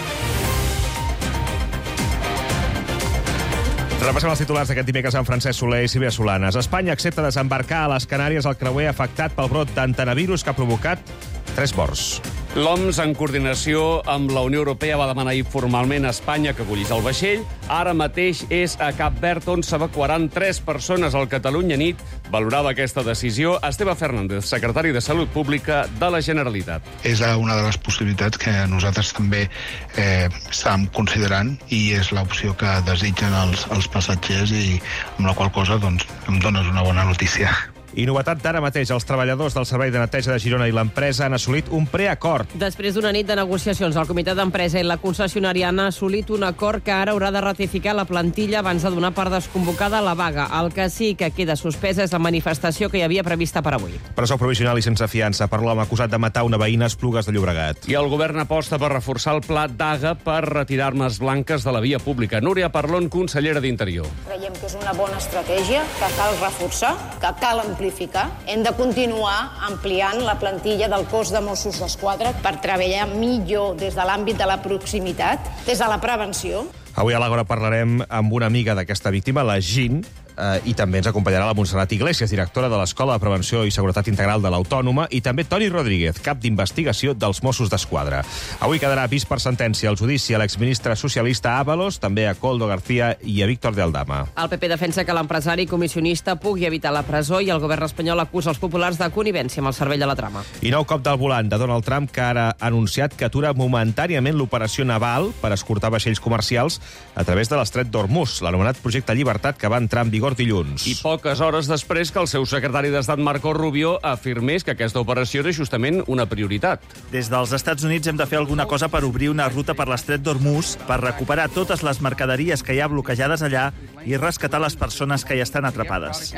Repassem els titulars d'aquest dimecres amb Francesc Soler i Sílvia Solanes. Espanya accepta desembarcar a les Canàries el creuer afectat pel brot d'antenavirus que ha provocat tres morts. L'O M S, en coordinació amb la Unió Europea, va demanar formalment a Espanya que acollís el vaixell. Ara mateix és a Cap Verd, on s'evacuaran tres persones al Catalunya nit. Valorava aquesta decisió Esteve Fernández, secretari de Salut Pública de la Generalitat. És una de les possibilitats que nosaltres també eh, estàvem considerant i és l'opció que desitgen els, els passatgers i amb la qual cosa doncs, em dones una bona notícia. I novetat d'ara mateix, els treballadors del Servei de Neteja de Girona i l'empresa han assolit un preacord. Després d'una nit de negociacions, el comitè d'empresa i la concessionària han assolit un acord que ara haurà de ratificar la plantilla abans de donar per desconvocada la vaga. El que sí que queda suspesa és la manifestació que hi havia prevista per avui. Presó provisional i sense fiança per l'home acusat de matar una veïna a Esplugues de Llobregat. I el govern aposta per reforçar el pla d'A G A per retirar armes blanques de la via pública. Núria Parlon, consellera d'Interior. Creiem que és una bona estratègia, que cal reforçar, que cal amplificar. Hem de continuar ampliant la plantilla del cos de Mossos d'Esquadra per treballar millor des de l'àmbit de la proximitat, des de la prevenció. Avui a l'Àgora parlarem amb una amiga d'aquesta víctima, la Gin, eh, i també ens acompanyarà la Montserrat Iglesias, directora de l'Escola de Prevenció i Seguretat Integral de l'Autònoma, i també Toni Rodríguez, cap d'investigació dels Mossos d'Esquadra. Avui quedarà vist per sentència el judici a l'exministre socialista Ábalos, també a Koldo García i a Víctor de Aldama. El P P defensa que l'empresari comissionista pugui evitar la presó i el govern espanyol acusa els populars de connivència amb el cervell de la trama. I nou cop del volant de Donald Trump, que ara ha anunciat que atura momentàniament l'operació naval per escortar vaixells comercials a través de l'estret d'Hormuz, l'anomenat Projecte Llibertat, que va entrar en vigor dilluns. I poques hores després que el seu secretari d'Estat, Marco Rubio, afirmés que aquesta operació era justament una prioritat. Des dels Estats Units hem de fer alguna cosa per obrir una ruta per l'estret d'Hormuz, per recuperar totes les mercaderies que hi ha bloquejades allà i rescatar les persones que hi estan atrapades.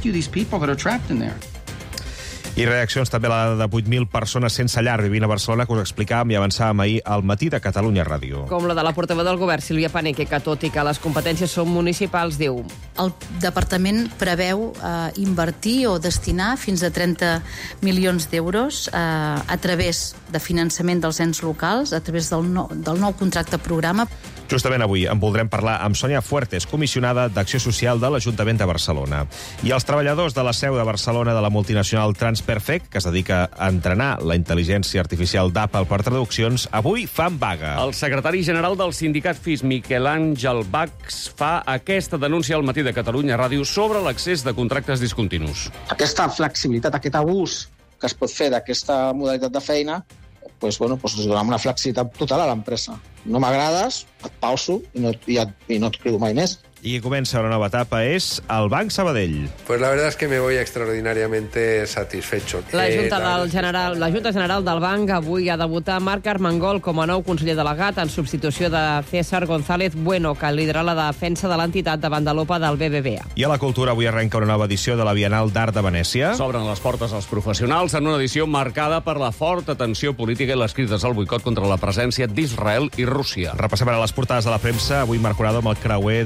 I reaccions també a la de vuit mil persones sense llar vivint a Barcelona, que us explicàvem i avançàvem ahir al matí de Catalunya Ràdio. Com la de la portaveu del govern, Sílvia Paneque, que tot i que les competències són municipals, diu... El departament preveu eh, invertir o destinar fins a trenta milions d'euros eh, a través de finançament dels ens locals, a través del, no, del nou contracte programa. Justament avui en voldrem parlar amb Sònia Fuertes, comissionada d'Acció Social de l'Ajuntament de Barcelona. I els treballadors de la seu de Barcelona de la multinacional Transperfect, que es dedica a entrenar la intel·ligència artificial d'Apple per traduccions, avui fan vaga. El secretari general del sindicat F I S, Miquel Àngel Bax, fa aquesta denúncia al matí de Catalunya Ràdio sobre l'accés de contractes discontinus. Aquesta flexibilitat, aquest abús que es pot fer d'aquesta modalitat de feina, pues, bueno, pues es dona una flexibilitat total a l'empresa. No m'agrades, et pauso i no, i, et, i no et crido mai més. I comença una nova etapa, és el Banc Sabadell. Pues la verdad es que me voy extraordinariamente satisfecho. La Eh, Junta, la del General, la Junta General del Banc avui ha debutat Marc Armengol com a nou conseller delegat en substitució de César González Bueno, que lidera la defensa de l'entitat davant de l'O P A del B B V A. I a la cultura avui arrenca una nova edició de la Bienal d'Art de Venècia. S'obren les portes als professionals en una edició marcada per la forta tensió política i les crides al boicot contra la presència d'Israel i Rússia. Repassem ara les portades de la premsa. Avui Marc Corado amb el creuer del brot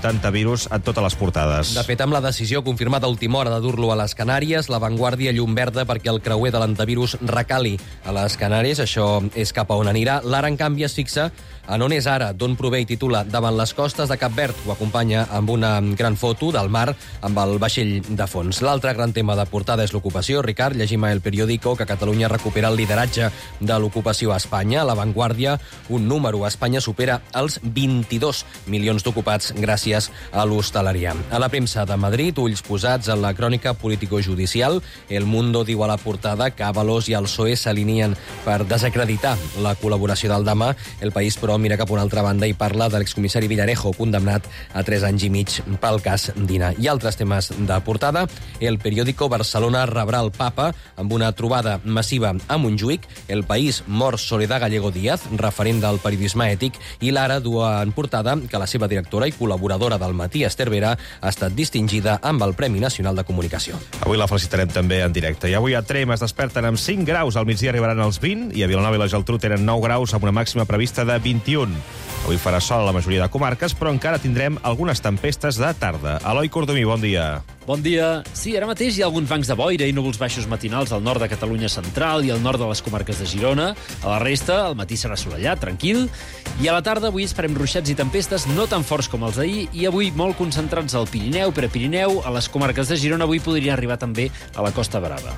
d'antivirus en totes les portades. De fet, amb la decisió confirmada a última hora de dur-lo a les Canàries, La Vanguardia llum verda perquè el creuer de l'antivirus recali a les Canàries. Això és cap a on anirà. L'Ara, en canvi, es fixa en on és ara, d'on prové i titula Davant les costes de Cap Verd. Ho acompanya amb una gran foto del mar amb el vaixell de fons. L'altre gran tema de portada és l'ocupació. Ricard, llegim a El Periódico que Catalunya recupera el lideratge de l'ocupació a Espanya. A La Vanguardia, un número. Espanya supera els vint-i-dos milions d'ocupats gràcies a l'hostaleria. A la premsa de Madrid, ulls posats en la crònica político-judicial. El Mundo diu a la portada que Ábalos i el P S O E s'alineen per desacreditar la col·laboració d'Aldama. El País, però, mira cap a una altra banda i parla de l'excomissari Villarejo, condemnat a tres anys i mig pel cas Dina. I altres temes de portada. El Periódico, Barcelona rebrà el Papa amb una trobada massiva a Montjuïc. El País, mor Soledad Gallego Díaz, referent del periodisme ètic. I l'Ara du en portada que la seva directora i col·laboradora del Matí, Esther Vera, ha estat distingida amb el Premi Nacional de Comunicació. Avui la felicitarem també en directe. I avui a Trem es desperten amb cinc graus, al migdia arribaran als vint, i a Vilanova i la Geltrú tenen nou graus amb una màxima prevista de vint-i-un. Avui farà sol a la majoria de comarques, però encara tindrem algunes tempestes de tarda. Eloi Cordomí, bon dia. Bon dia. Sí, ara mateix hi ha alguns bancs de boira i núvols baixos matinals al nord de Catalunya central i al nord de les comarques de Girona. A la resta, el matí serà assolellat, tranquil. I a la tarda avui esperem ruixats i tempestes no tan forts com els d'ahir i avui molt concentrats al Pirineu, Prepirineu, a les comarques de Girona. Avui podria arribar també a la Costa Brava.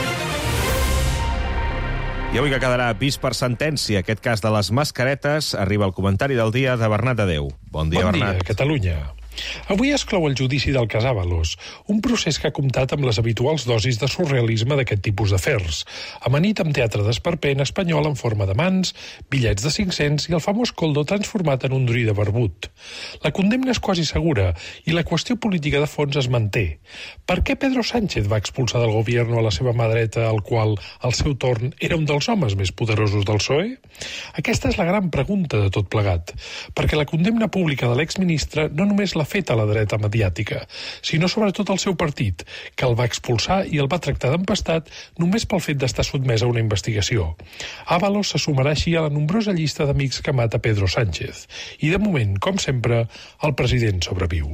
I avui que quedarà vist per sentència aquest cas de les mascaretes, arriba el comentari del dia de Bernat de Déu. Bon dia, bon Bernat. Bon dia, Catalunya. Avui es clou el judici del cas Ábalos, un procés que ha comptat amb les habituals dosis de surrealisme d'aquest tipus d'afers, amanit amb teatre d'esperpent espanyol en forma de mans, bitllets de cinc-cents i el famós Koldo transformat en un druida barbut. La condemna és quasi segura i la qüestió política de fons es manté. Per què Pedro Sánchez va expulsar del govern a la seva mà dreta, el qual, al seu torn, era un dels homes més poderosos del P S O E? Aquesta és la gran pregunta de tot plegat, perquè la condemna pública de l'exministre no només l'ha fet a la dreta mediàtica, sinó sobretot al seu partit, que el va expulsar i el va tractar d'empastat només pel fet d'estar sotmès a una investigació. Ábalos se sumarà així a la nombrosa llista d'amics que mata Pedro Sánchez. I, de moment, com sempre, el president sobreviu.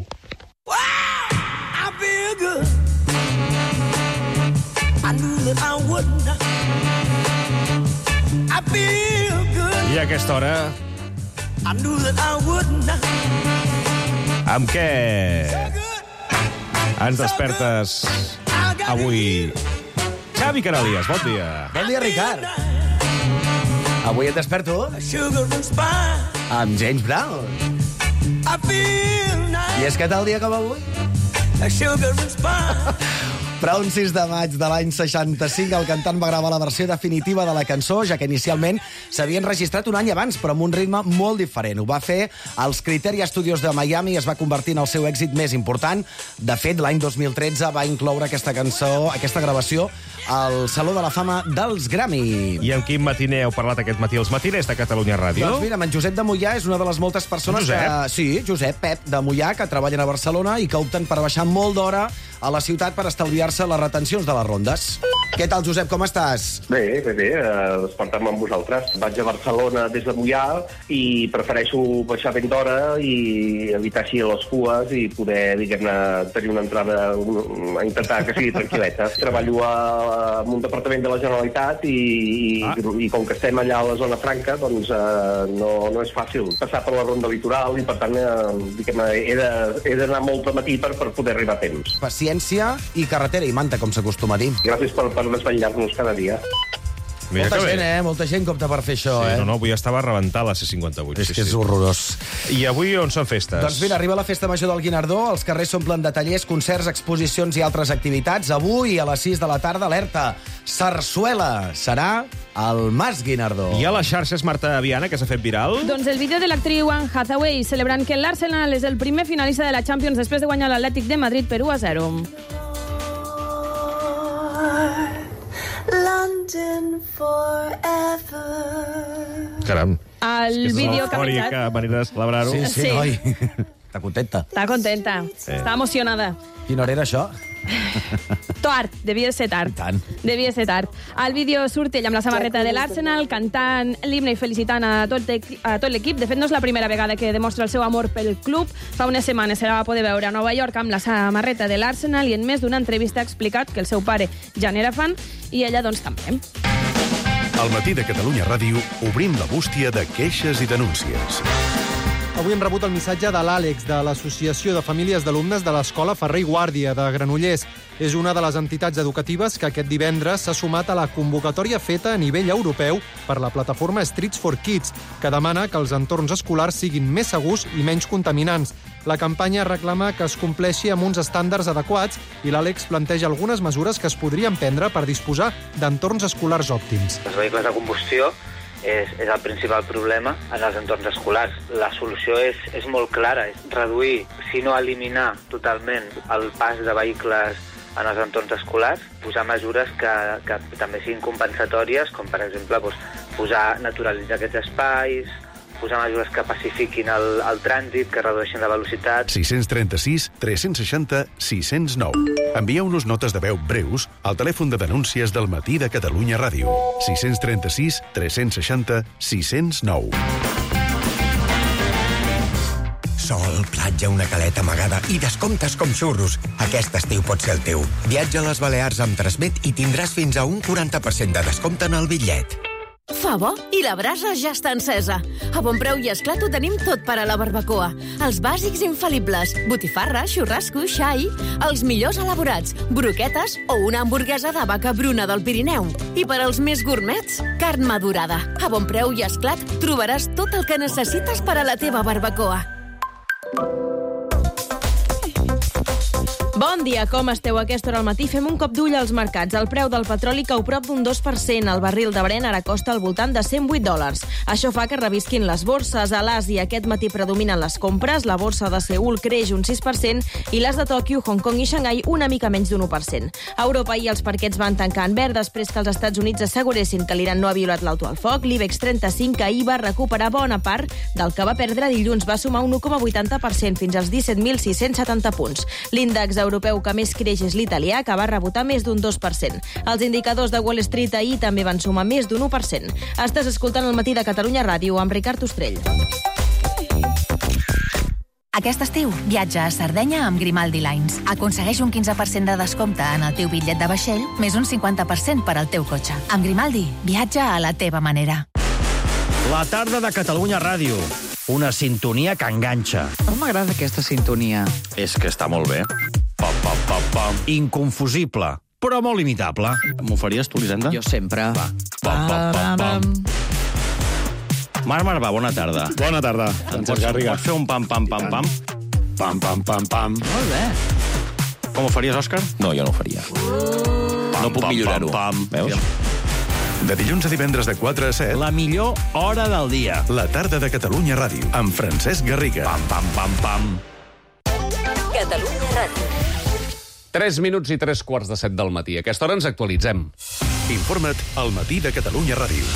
I a aquesta hora... Amb què ens despertes avui? Xavi Canalies, bon dia. Bon dia, Ricard. Avui et desperto amb James Brown. I és que tal dia com avui? Però un sis de maig de l'any seixanta-cinc el cantant va gravar la versió definitiva de la cançó, ja que inicialment s'havia enregistrat un any abans, però amb un ritme molt diferent. Ho va fer als Criteria Studios de Miami i es va convertir en el seu èxit més important. De fet, l'any dos mil tretze va incloure aquesta cançó, aquesta gravació, al Saló de la Fama dels Grammy. I amb quin matiner heu parlat aquest matí? Els matiners de Catalunya Ràdio? Doncs mira, en Josep de Mollà és una de les moltes persones Josep? que... Sí, Josep Pep de Mollà, que treballen a Barcelona i que opten per baixar molt d'hora a la ciutat per estalviar-se les retencions de les rondes. Què tal, Josep, com estàs? Bé, bé, bé, eh, despertar-me amb vosaltres. Vaig a Barcelona des de Mollà i prefereixo baixar ben d'hora i evitar així les cues i poder, diguem-ne, tenir una entrada, un, a intentar que sigui tranquil·leta. Treballo a, a un departament de la Generalitat i, ah. i, i com que estem allà a la zona franca, doncs eh, no, no és fàcil passar per la ronda litoral i, per tant, eh, diguem-ne, he d'anar molt de matí per, per poder arribar a temps. Paciència i carretera i manta, com s'acostuma a dir. Gràcies per, per desvetllar-nos cada dia. Mira molta gent, eh? Molta gent compta per fer això, sí, eh? No, no, avui estava a rebentar la C cinquanta-vuit. És sí, que és sí. horrorós. I avui on són festes? Doncs mira, arriba la Festa Major del Guinardó, els carrers s'omplen de tallers, concerts, exposicions i altres activitats. Avui, a les sis de la tarda, alerta, Sarsuela serà al Mas Guinardó. I a les xarxes, Marta Viana, que s'ha fet viral? Doncs el vídeo de l'actriu Anne Hathaway celebrant que l'Arsenal és el primer finalista de la Champions després de guanyar l'Atlètic de Madrid per u a zero. London forever. Caram. El vídeo que ha penjat... manera de celebrar-ho. Sí, sí, Sí. noi. Està contenta. Està contenta. Sí. Està emocionada. Quina hora era això? Tard, devia ser tard. Tant. Devia ser tard. Al vídeo surt ell amb la samarreta de l'Arsenal, cantant l'himne i felicitant a tot, a tot l'equip. De fet, no és la primera vegada que demostra el seu amor pel club. Fa unes setmanes se la va poder veure a Nova York amb la samarreta de l'Arsenal i en més d'una entrevista ha explicat que el seu pare ja n'era fan i ella, doncs, també. Al matí de Catalunya Ràdio obrim la bústia de queixes i denúncies. Avui hem rebut el missatge de l'Àlex, de l'Associació de Famílies d'Alumnes de l'Escola Ferrer i Guàrdia, de Granollers. És una de les entitats educatives que aquest divendres s'ha sumat a la convocatòria feta a nivell europeu per la plataforma Streets for Kids, que demana que els entorns escolars siguin més segurs i menys contaminants. La campanya reclama que es compleixi amb uns estàndards adequats i l'Àlex planteja algunes mesures que es podrien prendre per disposar d'entorns escolars òptims. Els vehicles de combustió és, és el principal problema en els entorns escolars. La solució és, és molt clara, és reduir, si no eliminar totalment el pas de vehicles en els entorns escolars, posar mesures que, que també siguin compensatòries, com per exemple doncs, posar, naturalitzar aquests espais, posar mesures que pacifiquin el, el trànsit, que redueixin la velocitat. sis tres sis, tres seixanta, sis zero nou. Envieu-nos notes de veu breus al telèfon de denúncies del Matí de Catalunya Ràdio. sis tres sis, tres seixanta, sis zero nou. Sol, platja, una caleta amagada i descomptes com xurros. Aquest estiu pot ser el teu. Viatja a les Balears amb Transmet i tindràs fins a un quaranta per cent de descompte en el bitllet. Fa bo i la brasa ja està encesa. A Bon Preu i Esclat ho tenim tot per a la barbacoa. Els bàsics infal·libles, botifarra, xurrasco, xai, els millors elaborats, broquetes o una hamburguesa de vaca bruna del Pirineu. I per als més gourmets, carn madurada. A Bon Preu i Esclat trobaràs tot el que necessites per a la teva barbacoa. Bon dia, com esteu? A aquesta hora al matí fem un cop d'ull als mercats. El preu del petroli cau prop d'un dos per cent. El barril de Brent ara costa al voltant de cent vuit dòlars. Això fa que revisquin les borses. A l'Àsia aquest matí predominen les compres. La borsa de Seül creix un sis per cent i les de Tòquio, Hong Kong i Xangai una mica menys d'un u per cent. A Europa ahir els parquets van tancar en verd després que els Estats Units asseguressin que l'Iran no ha violat l'alto al foc. L'IBEX trenta-cinc ahir va recuperar bona part del que va perdre dilluns. Va sumar un u coma vuitanta per cent fins als disset mil sis-cents setanta punts. L'índex europeu que més creix és l'italià, que va rebotar més d'un dos per cent. Els indicadors de Wall Street ahir també van sumar més d'un u per cent. Estàs escoltant el Matí de Catalunya Ràdio amb Ricard Ostrell. Aquest estiu, viatja a Sardenya amb Grimaldi Lines. Aconsegueix un quinze per cent de descompte en el teu bitllet de vaixell, més un cinquanta per cent per al teu cotxe. Amb Grimaldi, viatja a la teva manera. La tarda de Catalunya Ràdio. Una sintonia que enganxa. Com m'agrada aquesta sintonia. És que està molt bé. Pam, pam, pam, pam. Inconfusible, però molt imitable. M'ho faries tu, Lisenda? Jo sempre. Va. Pam, pam, pam, pam. Marc Marvà, bona tarda. Bona tarda. Em pots, pots fer un pam, pam, pam, pam? Pam, pam, pam, pam. Molt bé. Com ho faries, Òscar? No, jo no ho faria. Pam, no puc millorar-ho. Pam, pam, veus? De dilluns a divendres de quatre a set. La millor hora del dia. La tarda de Catalunya Ràdio, amb Francesc Garriga. Pam, pam, pam, pam. Catalunya Ràdio. tres minuts i tres quarts de set del matí. A aquesta hora ens actualitzem. Informa't al Matí de Catalunya Ràdio.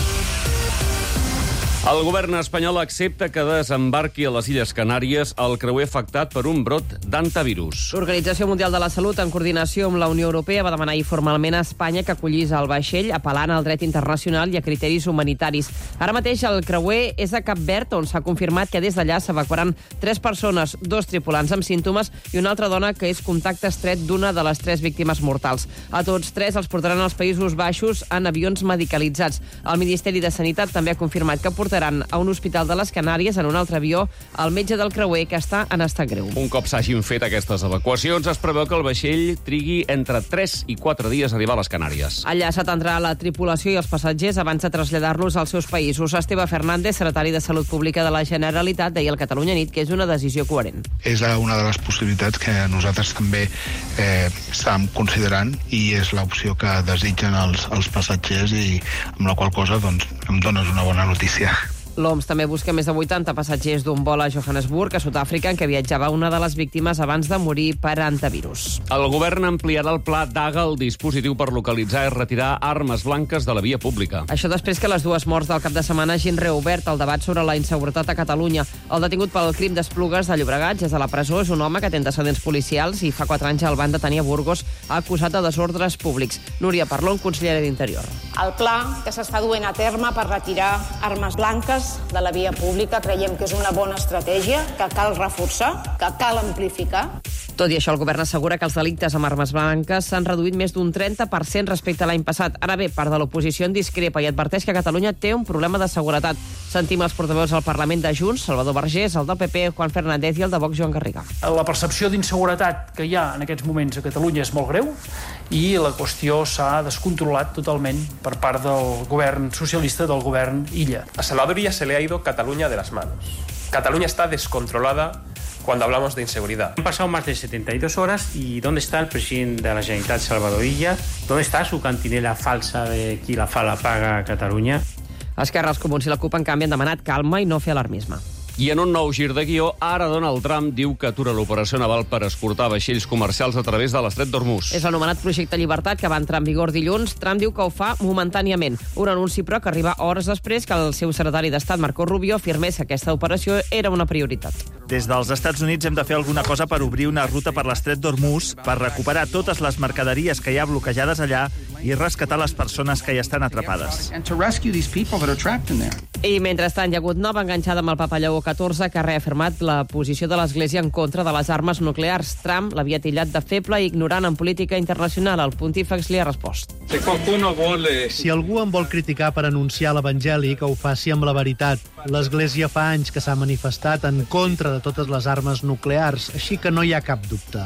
El govern espanyol accepta que desembarqui a les Illes Canàries el creuer afectat per un brot d'antivirus. L'Organització Mundial de la Salut, en coordinació amb la Unió Europea, va demanar formalment a Espanya que acollís el vaixell, apel·lant al dret internacional i a criteris humanitaris. Ara mateix el creuer és a Cap Verd, on s'ha confirmat que des d'allà s'evacuaran tres persones, dos tripulants amb símptomes i una altra dona que és contacte estret d'una de les tres víctimes mortals. A tots tres els portaran als Països Baixos en avions medicalitzats. El Ministeri de Sanitat també ha confirmat que portaran a un hospital de les Canàries en un altre avió el metge del creuer, que està en estat greu. Un cop s'hagin fet aquestes evacuacions, es preveu que el vaixell trigui entre tres i quatre dies a arribar a les Canàries. Allà s'atendrà la tripulació i els passatgers abans de traslladar-los als seus països. Esteve Fernández, secretari de Salut Pública de la Generalitat, deia al Catalunya Nit que és una decisió coherent. És una de les possibilitats que nosaltres també eh, estàvem considerant i és l'opció que desitgen els, els passatgers i amb la qual cosa doncs, em dones una bona notícia. L'O M S també busca més de vuitanta passatgers d'un vol a Johannesburg, a Sud-àfrica, en què viatjava una de les víctimes abans de morir per antivirus. El govern ampliarà el pla d'Aga, el dispositiu per localitzar i retirar armes blanques de la via pública. Això després que les dues morts del cap de setmana hagin reobert el debat sobre la inseguretat a Catalunya. El detingut pel crim d'Esplugues de Llobregat és a la presó, és un home que té antecedents policials i fa quatre anys el van detenir a Burgos acusat de desordres públics. Núria Parlon, consellera d'Interior. El pla que s'està duent a terme per retirar armes blanques de la via pública creiem que és una bona estratègia, que cal reforçar, que cal amplificar. Tot i això, el govern assegura que els delictes amb armes blanques s'han reduït més d'un trenta per cent respecte a l'any passat. Ara bé, part de l'oposició en discrepa i adverteix que Catalunya té un problema de seguretat. Sentim els portaveus al Parlament de Junts, Salvador Vergés, el del P P, Juan Fernández i el de Vox, Joan Garriga. La percepció d'inseguretat que hi ha en aquests moments a Catalunya és molt greu i la qüestió s'ha descontrolat totalment per part del govern socialista, del govern Illa. A Salvador Illa se le ha ido Cataluña de las manos. Cataluña está descontrolada cuando hablamos de inseguridad. Han pasado más de setenta y dos horas y ¿dónde está el presidente de la Generalitat, Salvador Illa? ¿Dónde está su cantinela falsa de qui la fa la paga a Catalunya? Esquerra, els Comuns i la CUP, en canvi, han demanat calma i no fer alarmisme. I en un nou gir de guió, ara Donald Trump diu que atura l'operació naval per escortar vaixells comercials a través de l'estret d'Hormuz. És l'anomenat Projecte Llibertat, que va entrar en vigor dilluns. Trump diu que ho fa momentàniament. Un anunci, però, que arriba hores després que el seu secretari d'Estat, Marco Rubio, afirmés que aquesta operació era una prioritat. Des dels Estats Units hem de fer alguna cosa per obrir una ruta per l'estret d'Hormuz, per recuperar totes les mercaderies que hi ha bloquejades allà i rescatar les persones que hi estan atrapades. I mentrestant hi ha hagut nova enganxada amb el Papa Lleó catorze, que ha reafirmat la posició de l'Església en contra de les armes nuclears. Trump l'havia tillat de feble i ignorant en política internacional. El pontífex li ha respost. Si algú em vol criticar per anunciar l'Evangeli, que ho faci amb la veritat. L'Església fa anys que s'ha manifestat en contra de totes les armes nuclears, així que no hi ha cap dubte.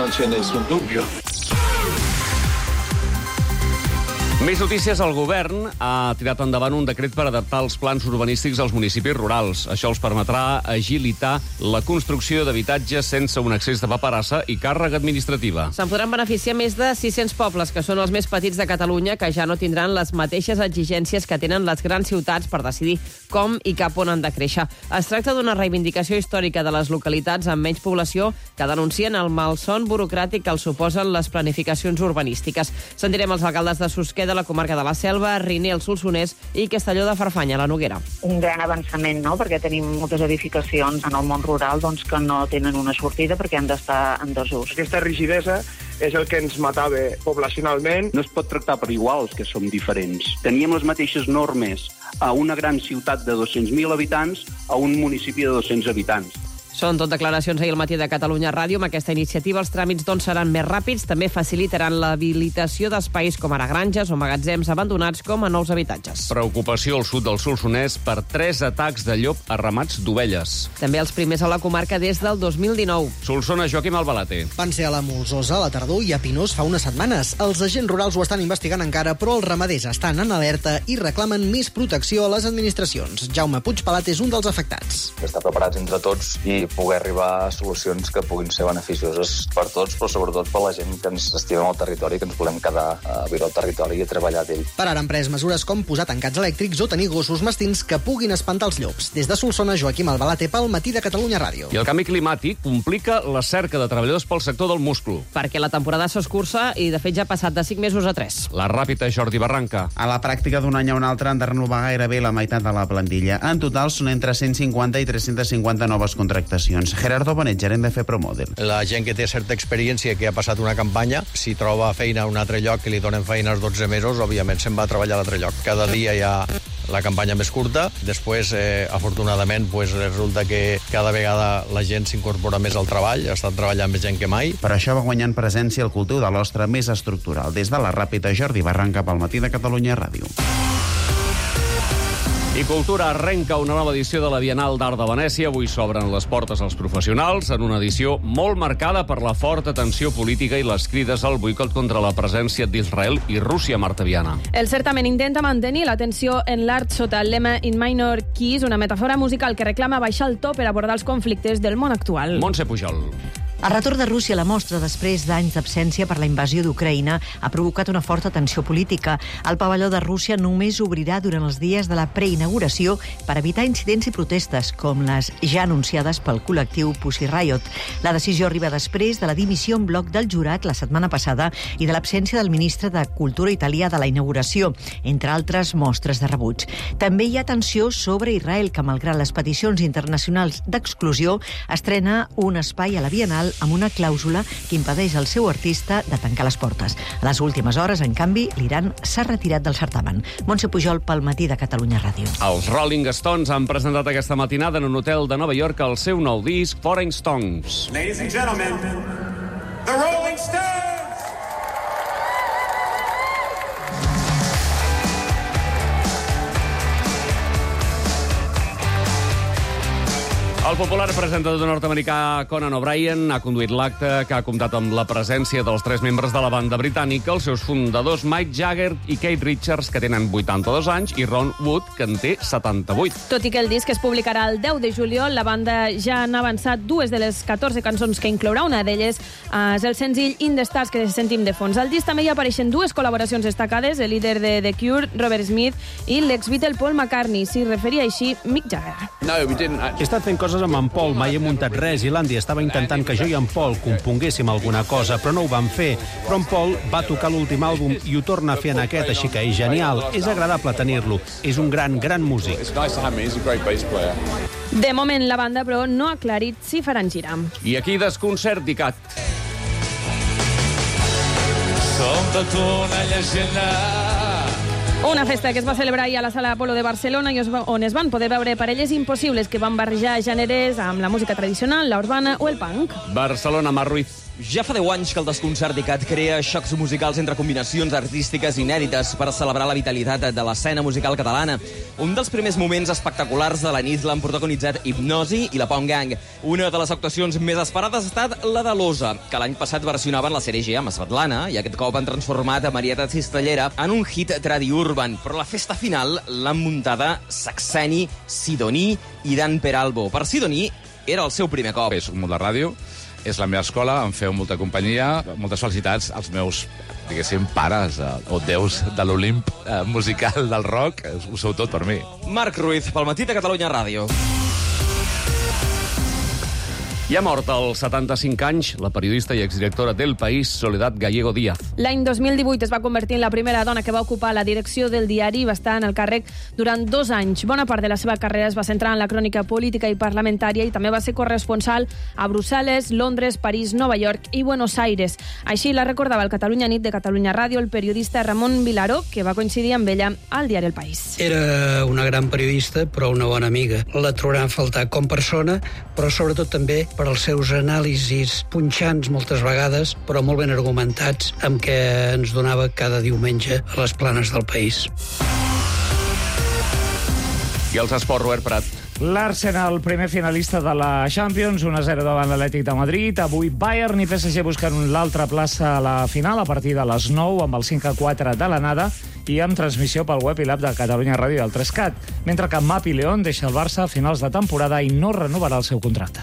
Més notícies. El govern ha tirat endavant un decret per adaptar els plans urbanístics als municipis rurals. Això els permetrà agilitar la construcció d'habitatges sense un excés de paperassa i càrrega administrativa. Se'n podran beneficiar més de sis-cents pobles, que són els més petits de Catalunya, que ja no tindran les mateixes exigències que tenen les grans ciutats per decidir com i cap on han de créixer. Es tracta d'una reivindicació històrica de les localitats amb menys població que denuncien el malson burocràtic que els suposen les planificacions urbanístiques. Sentirem els alcaldes de Susqueda, de la comarca de la Selva, Riner, el Solsonès i Castelló de Farfanya, la Noguera. Un gran avançament, no?, perquè tenim moltes edificacions en el món rural doncs, que no tenen una sortida perquè han d'estar en desús. Aquesta rigidesa és el que ens matava poblacionalment. No es pot tractar per iguals, que som diferents. Teníem les mateixes normes a una gran ciutat de dos-cents mil habitants a un municipi de dos-cents habitants. Són tot declaracions ahir al matí de Catalunya Ràdio. Amb aquesta iniciativa els tràmits doncs seran més ràpids, també facilitaran l'habilitació d'espais com ara granges o magatzems abandonats com a nous habitatges. Preocupació al sud del Solsonès per tres atacs de llop a ramats d'ovelles. També els primers a la comarca des del dos mil dinou. Solsona, Joaquim Albalate. Van ser a la Molsosa, a la tardor i a Pinós fa unes setmanes. Els agents rurals ho estan investigant encara, però els ramaders estan en alerta i reclamen més protecció a les administracions. Jaume Puigpalat és un dels afectats. Estar preparats entre tots i poder arribar a solucions que puguin ser beneficioses per tots, però sobretot per la gent que ens estimem al territori, que ens volem quedar a viure al territori i a treballar d'ell. Per ara han pres mesures com posar tancats elèctrics o tenir gossos mastins que puguin espantar els llops. Des de Solsona, Joaquim Albalate pel Matí de Catalunya Ràdio. I el canvi climàtic complica la cerca de treballadors pel sector del musclo. Perquè la temporada s'escurça i, de fet, ja ha passat de cinc mesos a tres. La ràpida, Jordi Barranca. A la pràctica d'un any a un altre han de renovar gairebé la meitat de la plantilla. En total són entre cent cinquanta i tres-cents cinquanta noves contractacions. Gerardo Bonet, gerent de FEPROMODEL. La gent que té certa experiència, que ha passat una campanya, si troba feina a un altre lloc que li donen feina als dotze mesos, òbviament se'n va a treballar a l'altre lloc. Cada dia hi ha la campanya més curta. Després, eh, afortunadament, pues, resulta que cada vegada la gent s'incorpora més al treball, està treballant més gent que mai. Per això va guanyant presència el cultiu de l'ostre més estructural. Des de la Ràpita, Jordi Barranca pel Matí de Catalunya Ràdio. I Cultura arrenca una nova edició de la Bienal d'Art de Venècia. Avui s'obren les portes als professionals en una edició molt marcada per la forta tensió política i les crides al boicot contra la presència d'Israel i Rússia, Marta Viana. El certamen intenta mantenir l'atenció en l'art sota el lema In Minor Keys, una metàfora musical que reclama baixar el to per abordar els conflictes del món actual. Montse Pujol. El retorn de Rússia a la mostra després d'anys d'absència per la invasió d'Ucraïna ha provocat una forta tensió política. El pavelló de Rússia només obrirà durant els dies de la preinauguració per evitar incidents i protestes, com les ja anunciades pel col·lectiu Pussy Riot. La decisió arriba després de la dimissió en bloc del jurat la setmana passada i de l'absència del ministre de Cultura italià de la inauguració, entre altres mostres de rebuig. També hi ha tensió sobre Israel, que malgrat les peticions internacionals d'exclusió, estrena un espai a la Bienal amb una clàusula que impedeix al seu artista de tancar les portes. A les últimes hores, en canvi, l'Iran s'ha retirat del certamen. Montse Pujol pel Matí de Catalunya Ràdio. Els Rolling Stones han presentat aquesta matinada en un hotel de Nova York el seu nou disc, Foreign Stones. Ladies and gentlemen, the Rolling Stones! El popular presentador nord-americà Conan O'Brien ha conduït l'acte, que ha comptat amb la presència dels tres membres de la banda britànica, els seus fundadors Mick Jagger i Keith Richards, que tenen vuitanta-dos anys, i Ron Wood, que en té setanta-vuit. Tot i que el disc es publicarà el deu de juliol, la banda ja han avançat dues de les catorze cançons que inclourà. Una d'elles és el senzill In the Stars, que sentim de fons. Al disc també hi apareixen dues col·laboracions destacades, el líder de The Cure, Robert Smith, i l'ex-Beatle Paul McCartney. S'hi referia així Mick Jagger. No, we didn't. He estat fent coses amb en Paul, mai he muntat res, i l'Andy estava intentant que jo i en Paul componguéssim alguna cosa, però no ho vam fer. Però en Paul va tocar l'últim àlbum i ho torna a fer en aquest, així que és genial. És agradable tenir-lo. És un gran, gran músic. De moment, la banda, però, no ha aclarit si faran gira. I aquí desconcert d'Icat. Som tota una llegenda. Una festa que es va celebrar ahir a la Sala Apolo de Barcelona i on es van poder veure parelles impossibles que van barrejar gèneres amb la música tradicional, la urbana o el punk. Barcelona, Mar Ruiz. Ja fa deu anys que el Desconcert d'Icat crea xocs musicals entre combinacions artístiques inèdites per celebrar la vitalitat de l'escena musical catalana. Un dels primers moments espectaculars de la nit l'han protagonitzat Hipnosi i la Pong Gang. Una de les actuacions més esperades ha estat la de l'Osa, que l'any passat versionaven la sèrie G amb Svetlana i aquest cop han transformat a Marieta Cistellera en un hit tradi-urban. Però la festa final l'han muntada Saxeni, Sidoní i Dan Peralbo. Per Sidoní era el seu primer cop. És un món de ràdio, és la meva escola, em feu molta companyia, moltes felicitats als meus, diguéssim, pares eh, o déus de l'Olimp eh, musical del rock, ho sou tot per mi. Marc Ruiz, pel Matí de Catalunya Ràdio. I ha mort als setanta-cinc anys la periodista i exdirectora d'El País, Soledad Gallego Díaz. L'any dos mil divuit es va convertir en la primera dona que va ocupar la direcció del diari i va estar en el càrrec durant dos anys. Bona part de la seva carrera es va centrar en la crònica política i parlamentària i també va ser corresponsal a Brussel·les, Londres, París, Nova York i Buenos Aires. Així la recordava el Catalunya Nit de Catalunya Ràdio el periodista Ramon Vilaró, que va coincidir amb ella al diari El País. Era una gran periodista, però una bona amiga. La trobaran a faltar com persona, però sobretot també per als seus anàlisis punxants moltes vegades, però molt ben argumentats, amb què ens donava cada diumenge a les planes del País. I els esports, Robert Prat. L'Arsenal, primer finalista de la Champions, un a zero davant l'Atlètic de Madrid. Avui Bayern i P S G busquen l'altra plaça a la final a partir de les nou amb el cinc a quatre de l'anada i amb transmissió pel web i l'app de Catalunya Ràdio i el tres cat, mentre que Mapi León deixa el Barça a finals de temporada i no renovarà el seu contracte.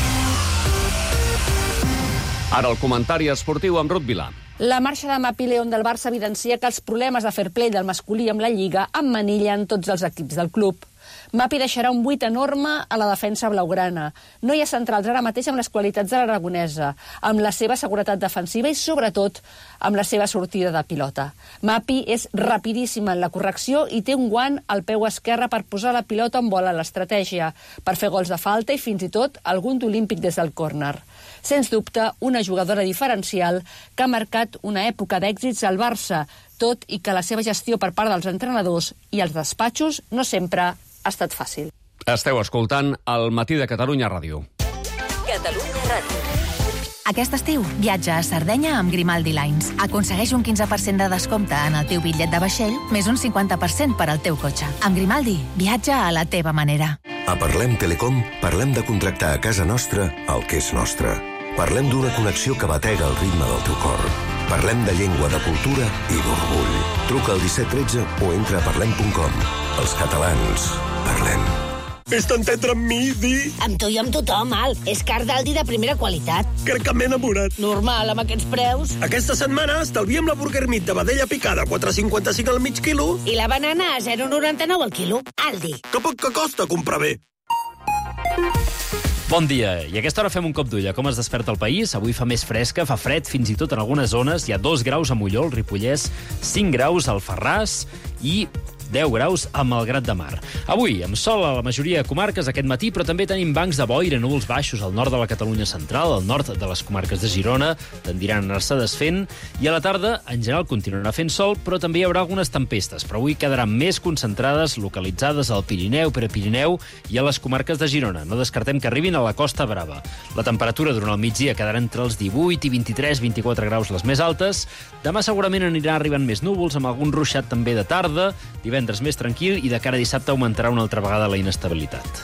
Ara el comentari esportiu amb Ruth Vilà. La marxa de Mapi León del Barça evidencia que els problemes de fair play del masculí amb la Lliga emmanillen tots els equips del club. Mapi deixarà un buit enorme a la defensa blaugrana. No hi ha centrals ara mateix amb les qualitats de l'aragonesa, amb la seva seguretat defensiva i, sobretot, amb la seva sortida de pilota. Mapi és rapidíssima en la correcció i té un guant al peu esquerre per posar la pilota en bola a l'estratègia, per fer gols de falta i, fins i tot, algun d'olímpic des del córner. Sens dubte, una jugadora diferencial que ha marcat una època d'èxits al Barça, tot i que la seva gestió per part dels entrenadors i els despatxos no sempre ha estat fàcil. Esteu escoltant el Matí de Catalunya Ràdio. Catalunya Ràdio. Aquest estiu, viatja a Sardenya amb Grimaldi Lines. Aconsegueix un quinze per cent de descompte en el teu bitllet de vaixell, més un cinquanta per cent per al teu cotxe. Amb Grimaldi, viatja a la teva manera. A Parlem Telecom, parlem de contractar a casa nostra el que és nostre. Parlem d'una connexió que batega el ritme del teu cor. Parlem de llengua, de cultura i d'orgull. Truca al disset tretze o entra a parlem punt com. Els catalans, parlem. Vés-te entendre amb mi, Di? Amb tu i amb tothom, Al. És carn d'Aldi de primera qualitat. Crec que m'he enamorat. Normal, amb aquests preus. Aquesta setmana estalviem la Burger Meat de vedella picada a quatre cinquanta-cinc al mig quilo. I la banana a zero coma noranta-nou al quilo. Aldi. Que poc que costa comprar bé. Bon dia. I a aquesta hora fem un cop d'ull a com es desperta el país. Avui fa més fresca, fa fred, fins i tot en algunes zones. Hi ha dos graus a Molló, al Ripollès, cinc graus al Farràs i deu graus a Malgrat de Mar. Avui, amb sol a la majoria de comarques aquest matí, però també tenim bancs de boira, núvols baixos al nord de la Catalunya central, al nord de les comarques de Girona, tendiran a anar-se desfent, i a la tarda, en general, continuarà fent sol, però també hi haurà algunes tempestes, però avui quedaran més concentrades, localitzades al Pirineu, Prepirineu i a les comarques de Girona. No descartem que arribin a la Costa Brava. La temperatura durant el migdia quedarà entre els divuit i vint-i-tres vint-i-quatre graus les més altes. Demà segurament anirà arribant més núvols, amb algun ruixat també de tarda, divendres més tranquil i de cara a dissabte augmentarà una altra vegada la inestabilitat.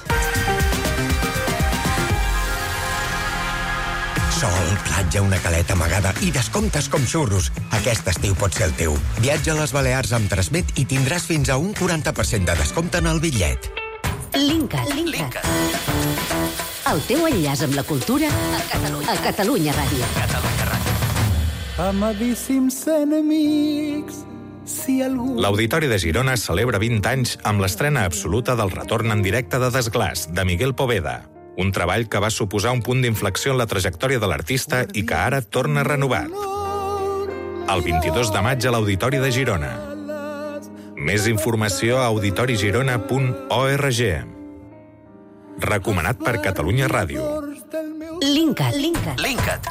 Sol, platja, una caleta amagada i descomptes com xurros. Aquest estiu pot ser el teu. Viatja a les Balears amb Transmet i tindràs fins a un quaranta per cent de descompte en el bitllet. Linkat. Linkat. El teu enllaç amb la cultura a Catalunya, a Catalunya Ràdio. Catalunya Ràdio. Amadíssims enemics, si algú... L'Auditori de Girona celebra vint anys amb l'estrena absoluta del retorn en directe de Desglaç, de Miguel Poveda. Un treball que va suposar un punt d'inflexió en la trajectòria de l'artista i que ara torna renovat. El vint-i-dos de maig a l'Auditori de Girona. Més informació a auditorigirona punt org. Recomanat per Catalunya Ràdio. Linkat. Linkat. Linkat.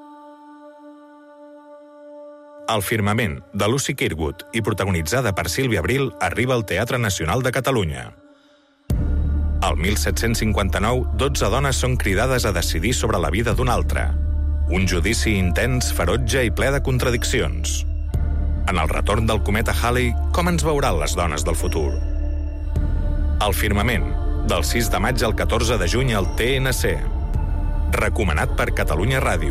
El firmament, de Lucy Kirkwood i protagonitzada per Sílvia Abril, arriba al Teatre Nacional de Catalunya. Al disset cinquanta-nou, dotze dones són cridades a decidir sobre la vida d'una altra. Un judici intens, ferotge i ple de contradiccions. En el retorn del cometa Halley, com ens veuran les dones del futur? El firmament, del sis de maig al catorze de juny al T N C. Recomanat per Catalunya Ràdio.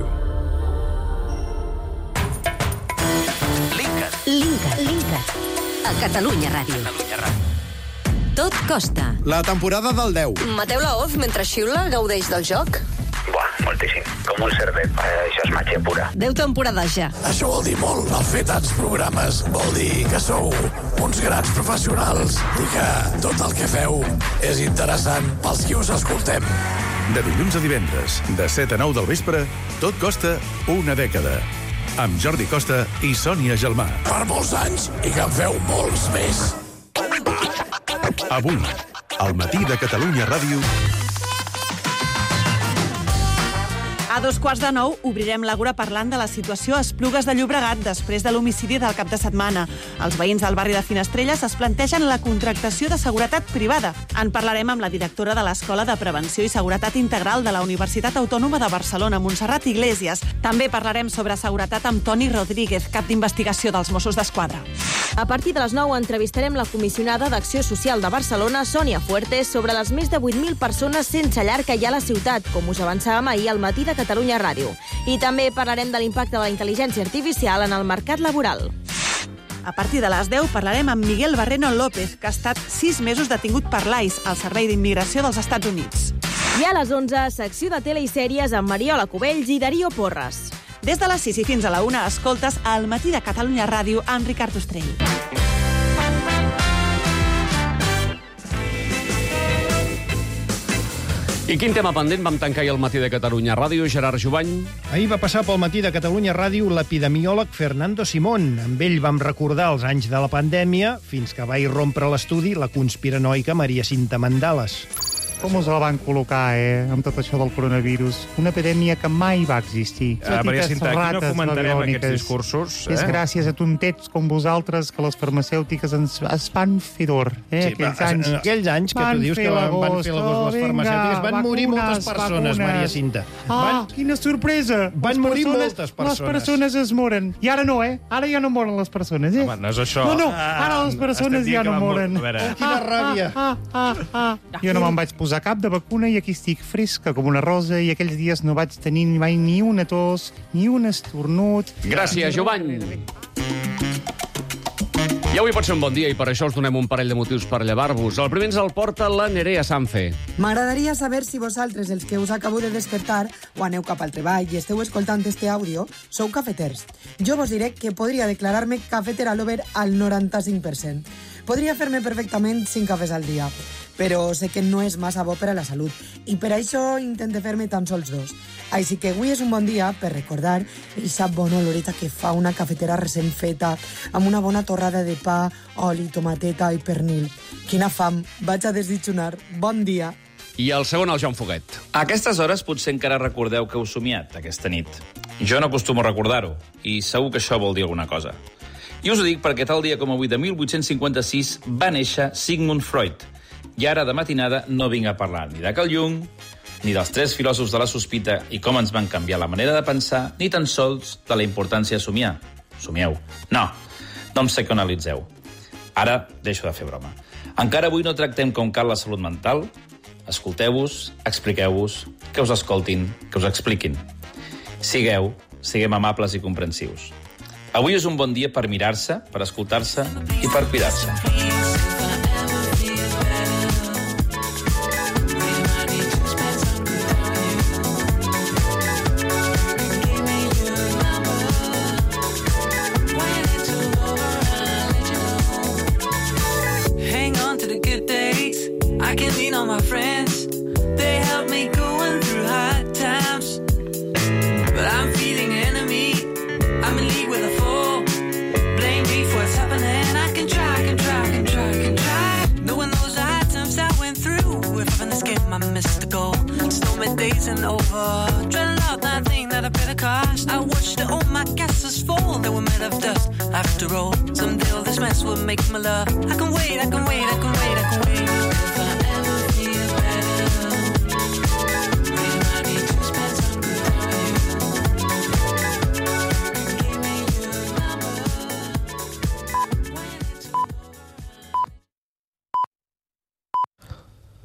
Linkat. Linkat. Linkat. A Catalunya Ràdio. Catalunya Ràdio. Tot costa. La temporada del deu. Mateu Laoz, mentre xiula, gaudeix del joc? Buah, moltíssim. Com un cerdet. Això és màgia pura. Deu temporades ja. Això vol dir molt. El fer tants programes vol dir que sou uns grans professionals i que tot el que feu és interessant pels qui us escoltem. De dilluns a divendres, de set a nou del vespre, Tot costa una dècada. Amb Jordi Costa i Sònia Gelmà. Per molts anys i que en feu molts més. Avui, al matí de Catalunya Ràdio... A dos quarts de nou obrirem l'Àgora parlant de la situació a Esplugues de Llobregat després de l'homicidi del cap de setmana. Els veïns del barri de Finestrelles es plantegen la contractació de seguretat privada. En parlarem amb la directora de l'Escola de Prevenció i Seguretat Integral de la Universitat Autònoma de Barcelona, Montserrat Iglesias. També parlarem sobre seguretat amb Toni Rodríguez, cap d'investigació dels Mossos d'Esquadra. A partir de les nou entrevistarem la comissionada d'Acció Social de Barcelona, Sònia Fuertes, sobre les més de vuit mil persones sense llar que hi ha a la ciutat, com us avançàvem ahir al matí de Catalunya Ràdio. I també parlarem de l'impacte de la intel·ligència artificial en el mercat laboral. A partir de les deu parlarem amb Miguel Barreno López, que ha estat sis mesos detingut per l'I C E, el Servei d'Immigració dels Estats Units. I a les onze, secció de tele i sèries amb Mariola Cubells i Darío Porres. Des de les sis i fins a la una, escoltes al matí de Catalunya Ràdio amb Ricard Ostrell. I quin tema pendent vam tancar ahir al matí de Catalunya Ràdio, Gerard Jubany? Ahir va passar pel matí de Catalunya Ràdio l'epidemiòleg Fernando Simón. Amb ell vam recordar els anys de la pandèmia fins que va irrompre l'estudi la conspiranoica Maria Cinta Mandales. Com us la van col·locar, eh, amb tot això del coronavirus? Una epidèmia que mai va existir. Uh, Maria Cinta, aquí no comentarem aquests discursos. Eh? És gràcies a tontets com vosaltres que les farmacèutiques ens, es van fer d'or. Eh, sí, aquells, va, anys, aquells anys que tu dius que van, van fer l'agost les farmacèutiques, van vacunes, morir moltes persones, vacunes. Maria Cinta. Ah, van, quina sorpresa! Van les morir persones, moltes persones. Les persones es moren. I ara no, eh? Ara ja no moren les persones, eh? Home, no és això. No, no, ara les persones ja no moren. Oh, quina ràbia. Ah, ah, ah, ah. Jo no me'n vaig posar cap de vacuna i aquí estic fresca com una rosa i aquells dies no vaig tenir mai ni una tos, ni un esternut. Gràcies, Jovany. I avui pot ser un bon dia i per això us donem un parell de motius per llevar-vos. El primer ens el porta la Nerea Sanfe. M'agradaria saber si vosaltres, els que us acabo de despertar, o aneu cap al treball i esteu escoltant este àudio, sou cafeters. Jo vos diré que podria declarar-me cafetera lover al noranta-cinc per cent. Podria fer-me perfectament cinc cafès al dia, però sé que no és massa bo per a la salut, i per això intento fer-me tan sols dos. Així que avui és un bon dia per recordar eixa bona oloreta que fa una cafetera recent feta, amb una bona torrada de pa, oli, tomateta i pernil. Quina fam! Vaig a desditjonar. Bon dia! I el segon, el Joan Foguet. A aquestes hores potser encara recordeu que heu somiat aquesta nit. Jo no acostumo a recordar-ho, i segur que això vol dir alguna cosa. I us ho dic perquè tal dia com avui de mil vuit-cents cinquanta-sis va néixer Sigmund Freud. I ara, de matinada, no vinc a parlar ni de Carl Jung, ni dels tres filòsofs de la sospita i com ens van canviar la manera de pensar, ni tan sols de la importància de somiar. Somieu. No, no em psicoanalitzeu. Ara deixo de fer broma. Encara avui no tractem com cal la salut mental. Escolteu-vos, expliqueu-vos, que us escoltin, que us expliquin. Sigueu, siguem amables i comprensius. Avui és un bon dia per mirar-se, per escoltar-se i per cuidar-se. Hang on to the good days. I can lean on my friends. They help me going through hard times. But I'm feeling enemy. I'm in league with a fool. Blame me for what's happening. I can try, I can try, I can try, I can try. Knowing those hard times I went through. If in this game I missed the goal. Stormy days and over. Dreading out that thing that I paid the cost. I watched all my castles fall. They were made of dust. After all, someday all this mess will make my love. I can wait, I can wait, I can wait, I can wait.